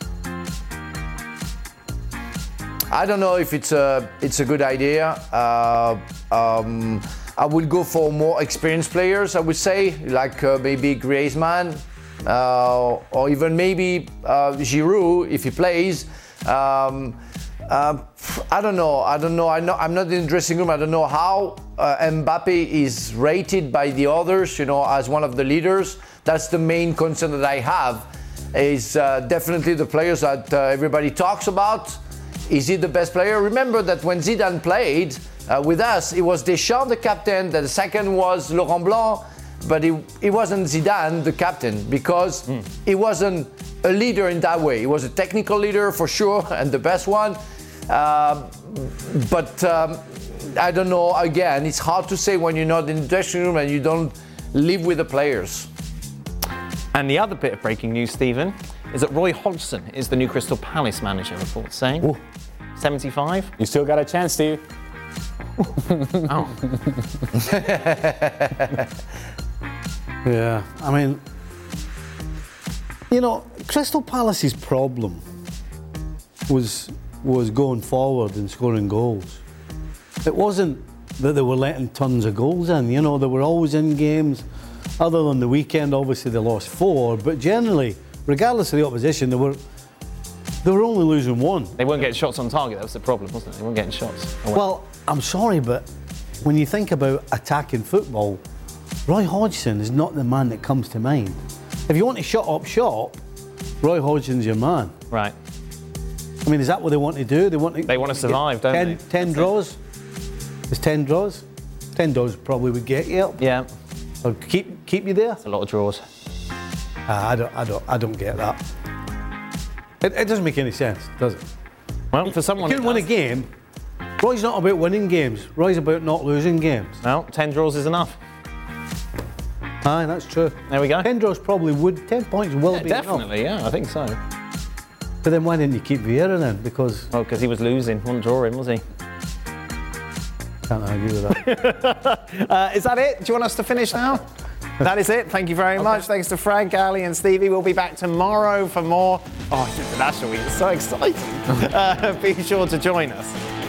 I don't know if it's a it's a good idea. Uh, um, I would go for more experienced players. I would say, like uh, maybe Griezmann, uh, or even maybe uh, Giroud if he plays. Um, uh, I don't know. I don't know. I know. I'm not in the dressing room. I don't know how uh, Mbappe is rated by the others. You know, as one of the leaders. That's the main concern that I have. Is uh, definitely the players that uh, everybody talks about. Is he the best player? Remember that when Zidane played uh, with us, it was Deschamps the captain, the second was Laurent Blanc, but it, it wasn't Zidane the captain because mm. he wasn't a leader in that way. He was a technical leader for sure and the best one. Uh, but um, I don't know, again, it's hard to say when you're not in the dressing room and you don't live with the players. And the other bit of breaking news, Stephen, is that Roy Hodgson is the new Crystal Palace manager, reports saying. Ooh. seventy-five? You still got a chance, Steve. Oh. Yeah, I mean, you know, Crystal Palace's problem was was going forward and scoring goals. It wasn't that they were letting tons of goals in. You know, they were always in games. Other than the weekend, obviously they lost four, but generally, regardless of the opposition, they were they were only losing one. They weren't getting shots on target. That was the problem, wasn't it? They weren't getting shots. Well, I'm sorry, but when you think about attacking football, Roy Hodgson is not the man that comes to mind. If you want to shut up shop, Roy Hodgson's your man. Right. I mean, is that what they want to do? They want to. They want to survive, don't ten, they? Ten That's draws. There's ten draws. Ten draws probably would get you up. Yeah. Or keep keep you there. That's a lot of draws. Uh, I don't. I don't. I don't get that. It, it doesn't make any sense, does it? Well, for someone you can't win a game. Roy's not about winning games. Roy's about not losing games. No, ten draws is enough. Aye, that's true. There we go. Ten draws probably would. Ten points will Yeah, be definitely, enough. yeah, I think so. But then why didn't you keep Vieira then? Because oh, because he was losing. Wouldn't draw him, was he? Can't argue with that. uh, is that it? Do you want us to finish now? That is it. Thank you very okay. much. Thanks to Frank, Ali, and Stevie. We'll be back tomorrow for more. Oh, it's International Week. It's so exciting. uh, be sure to join us.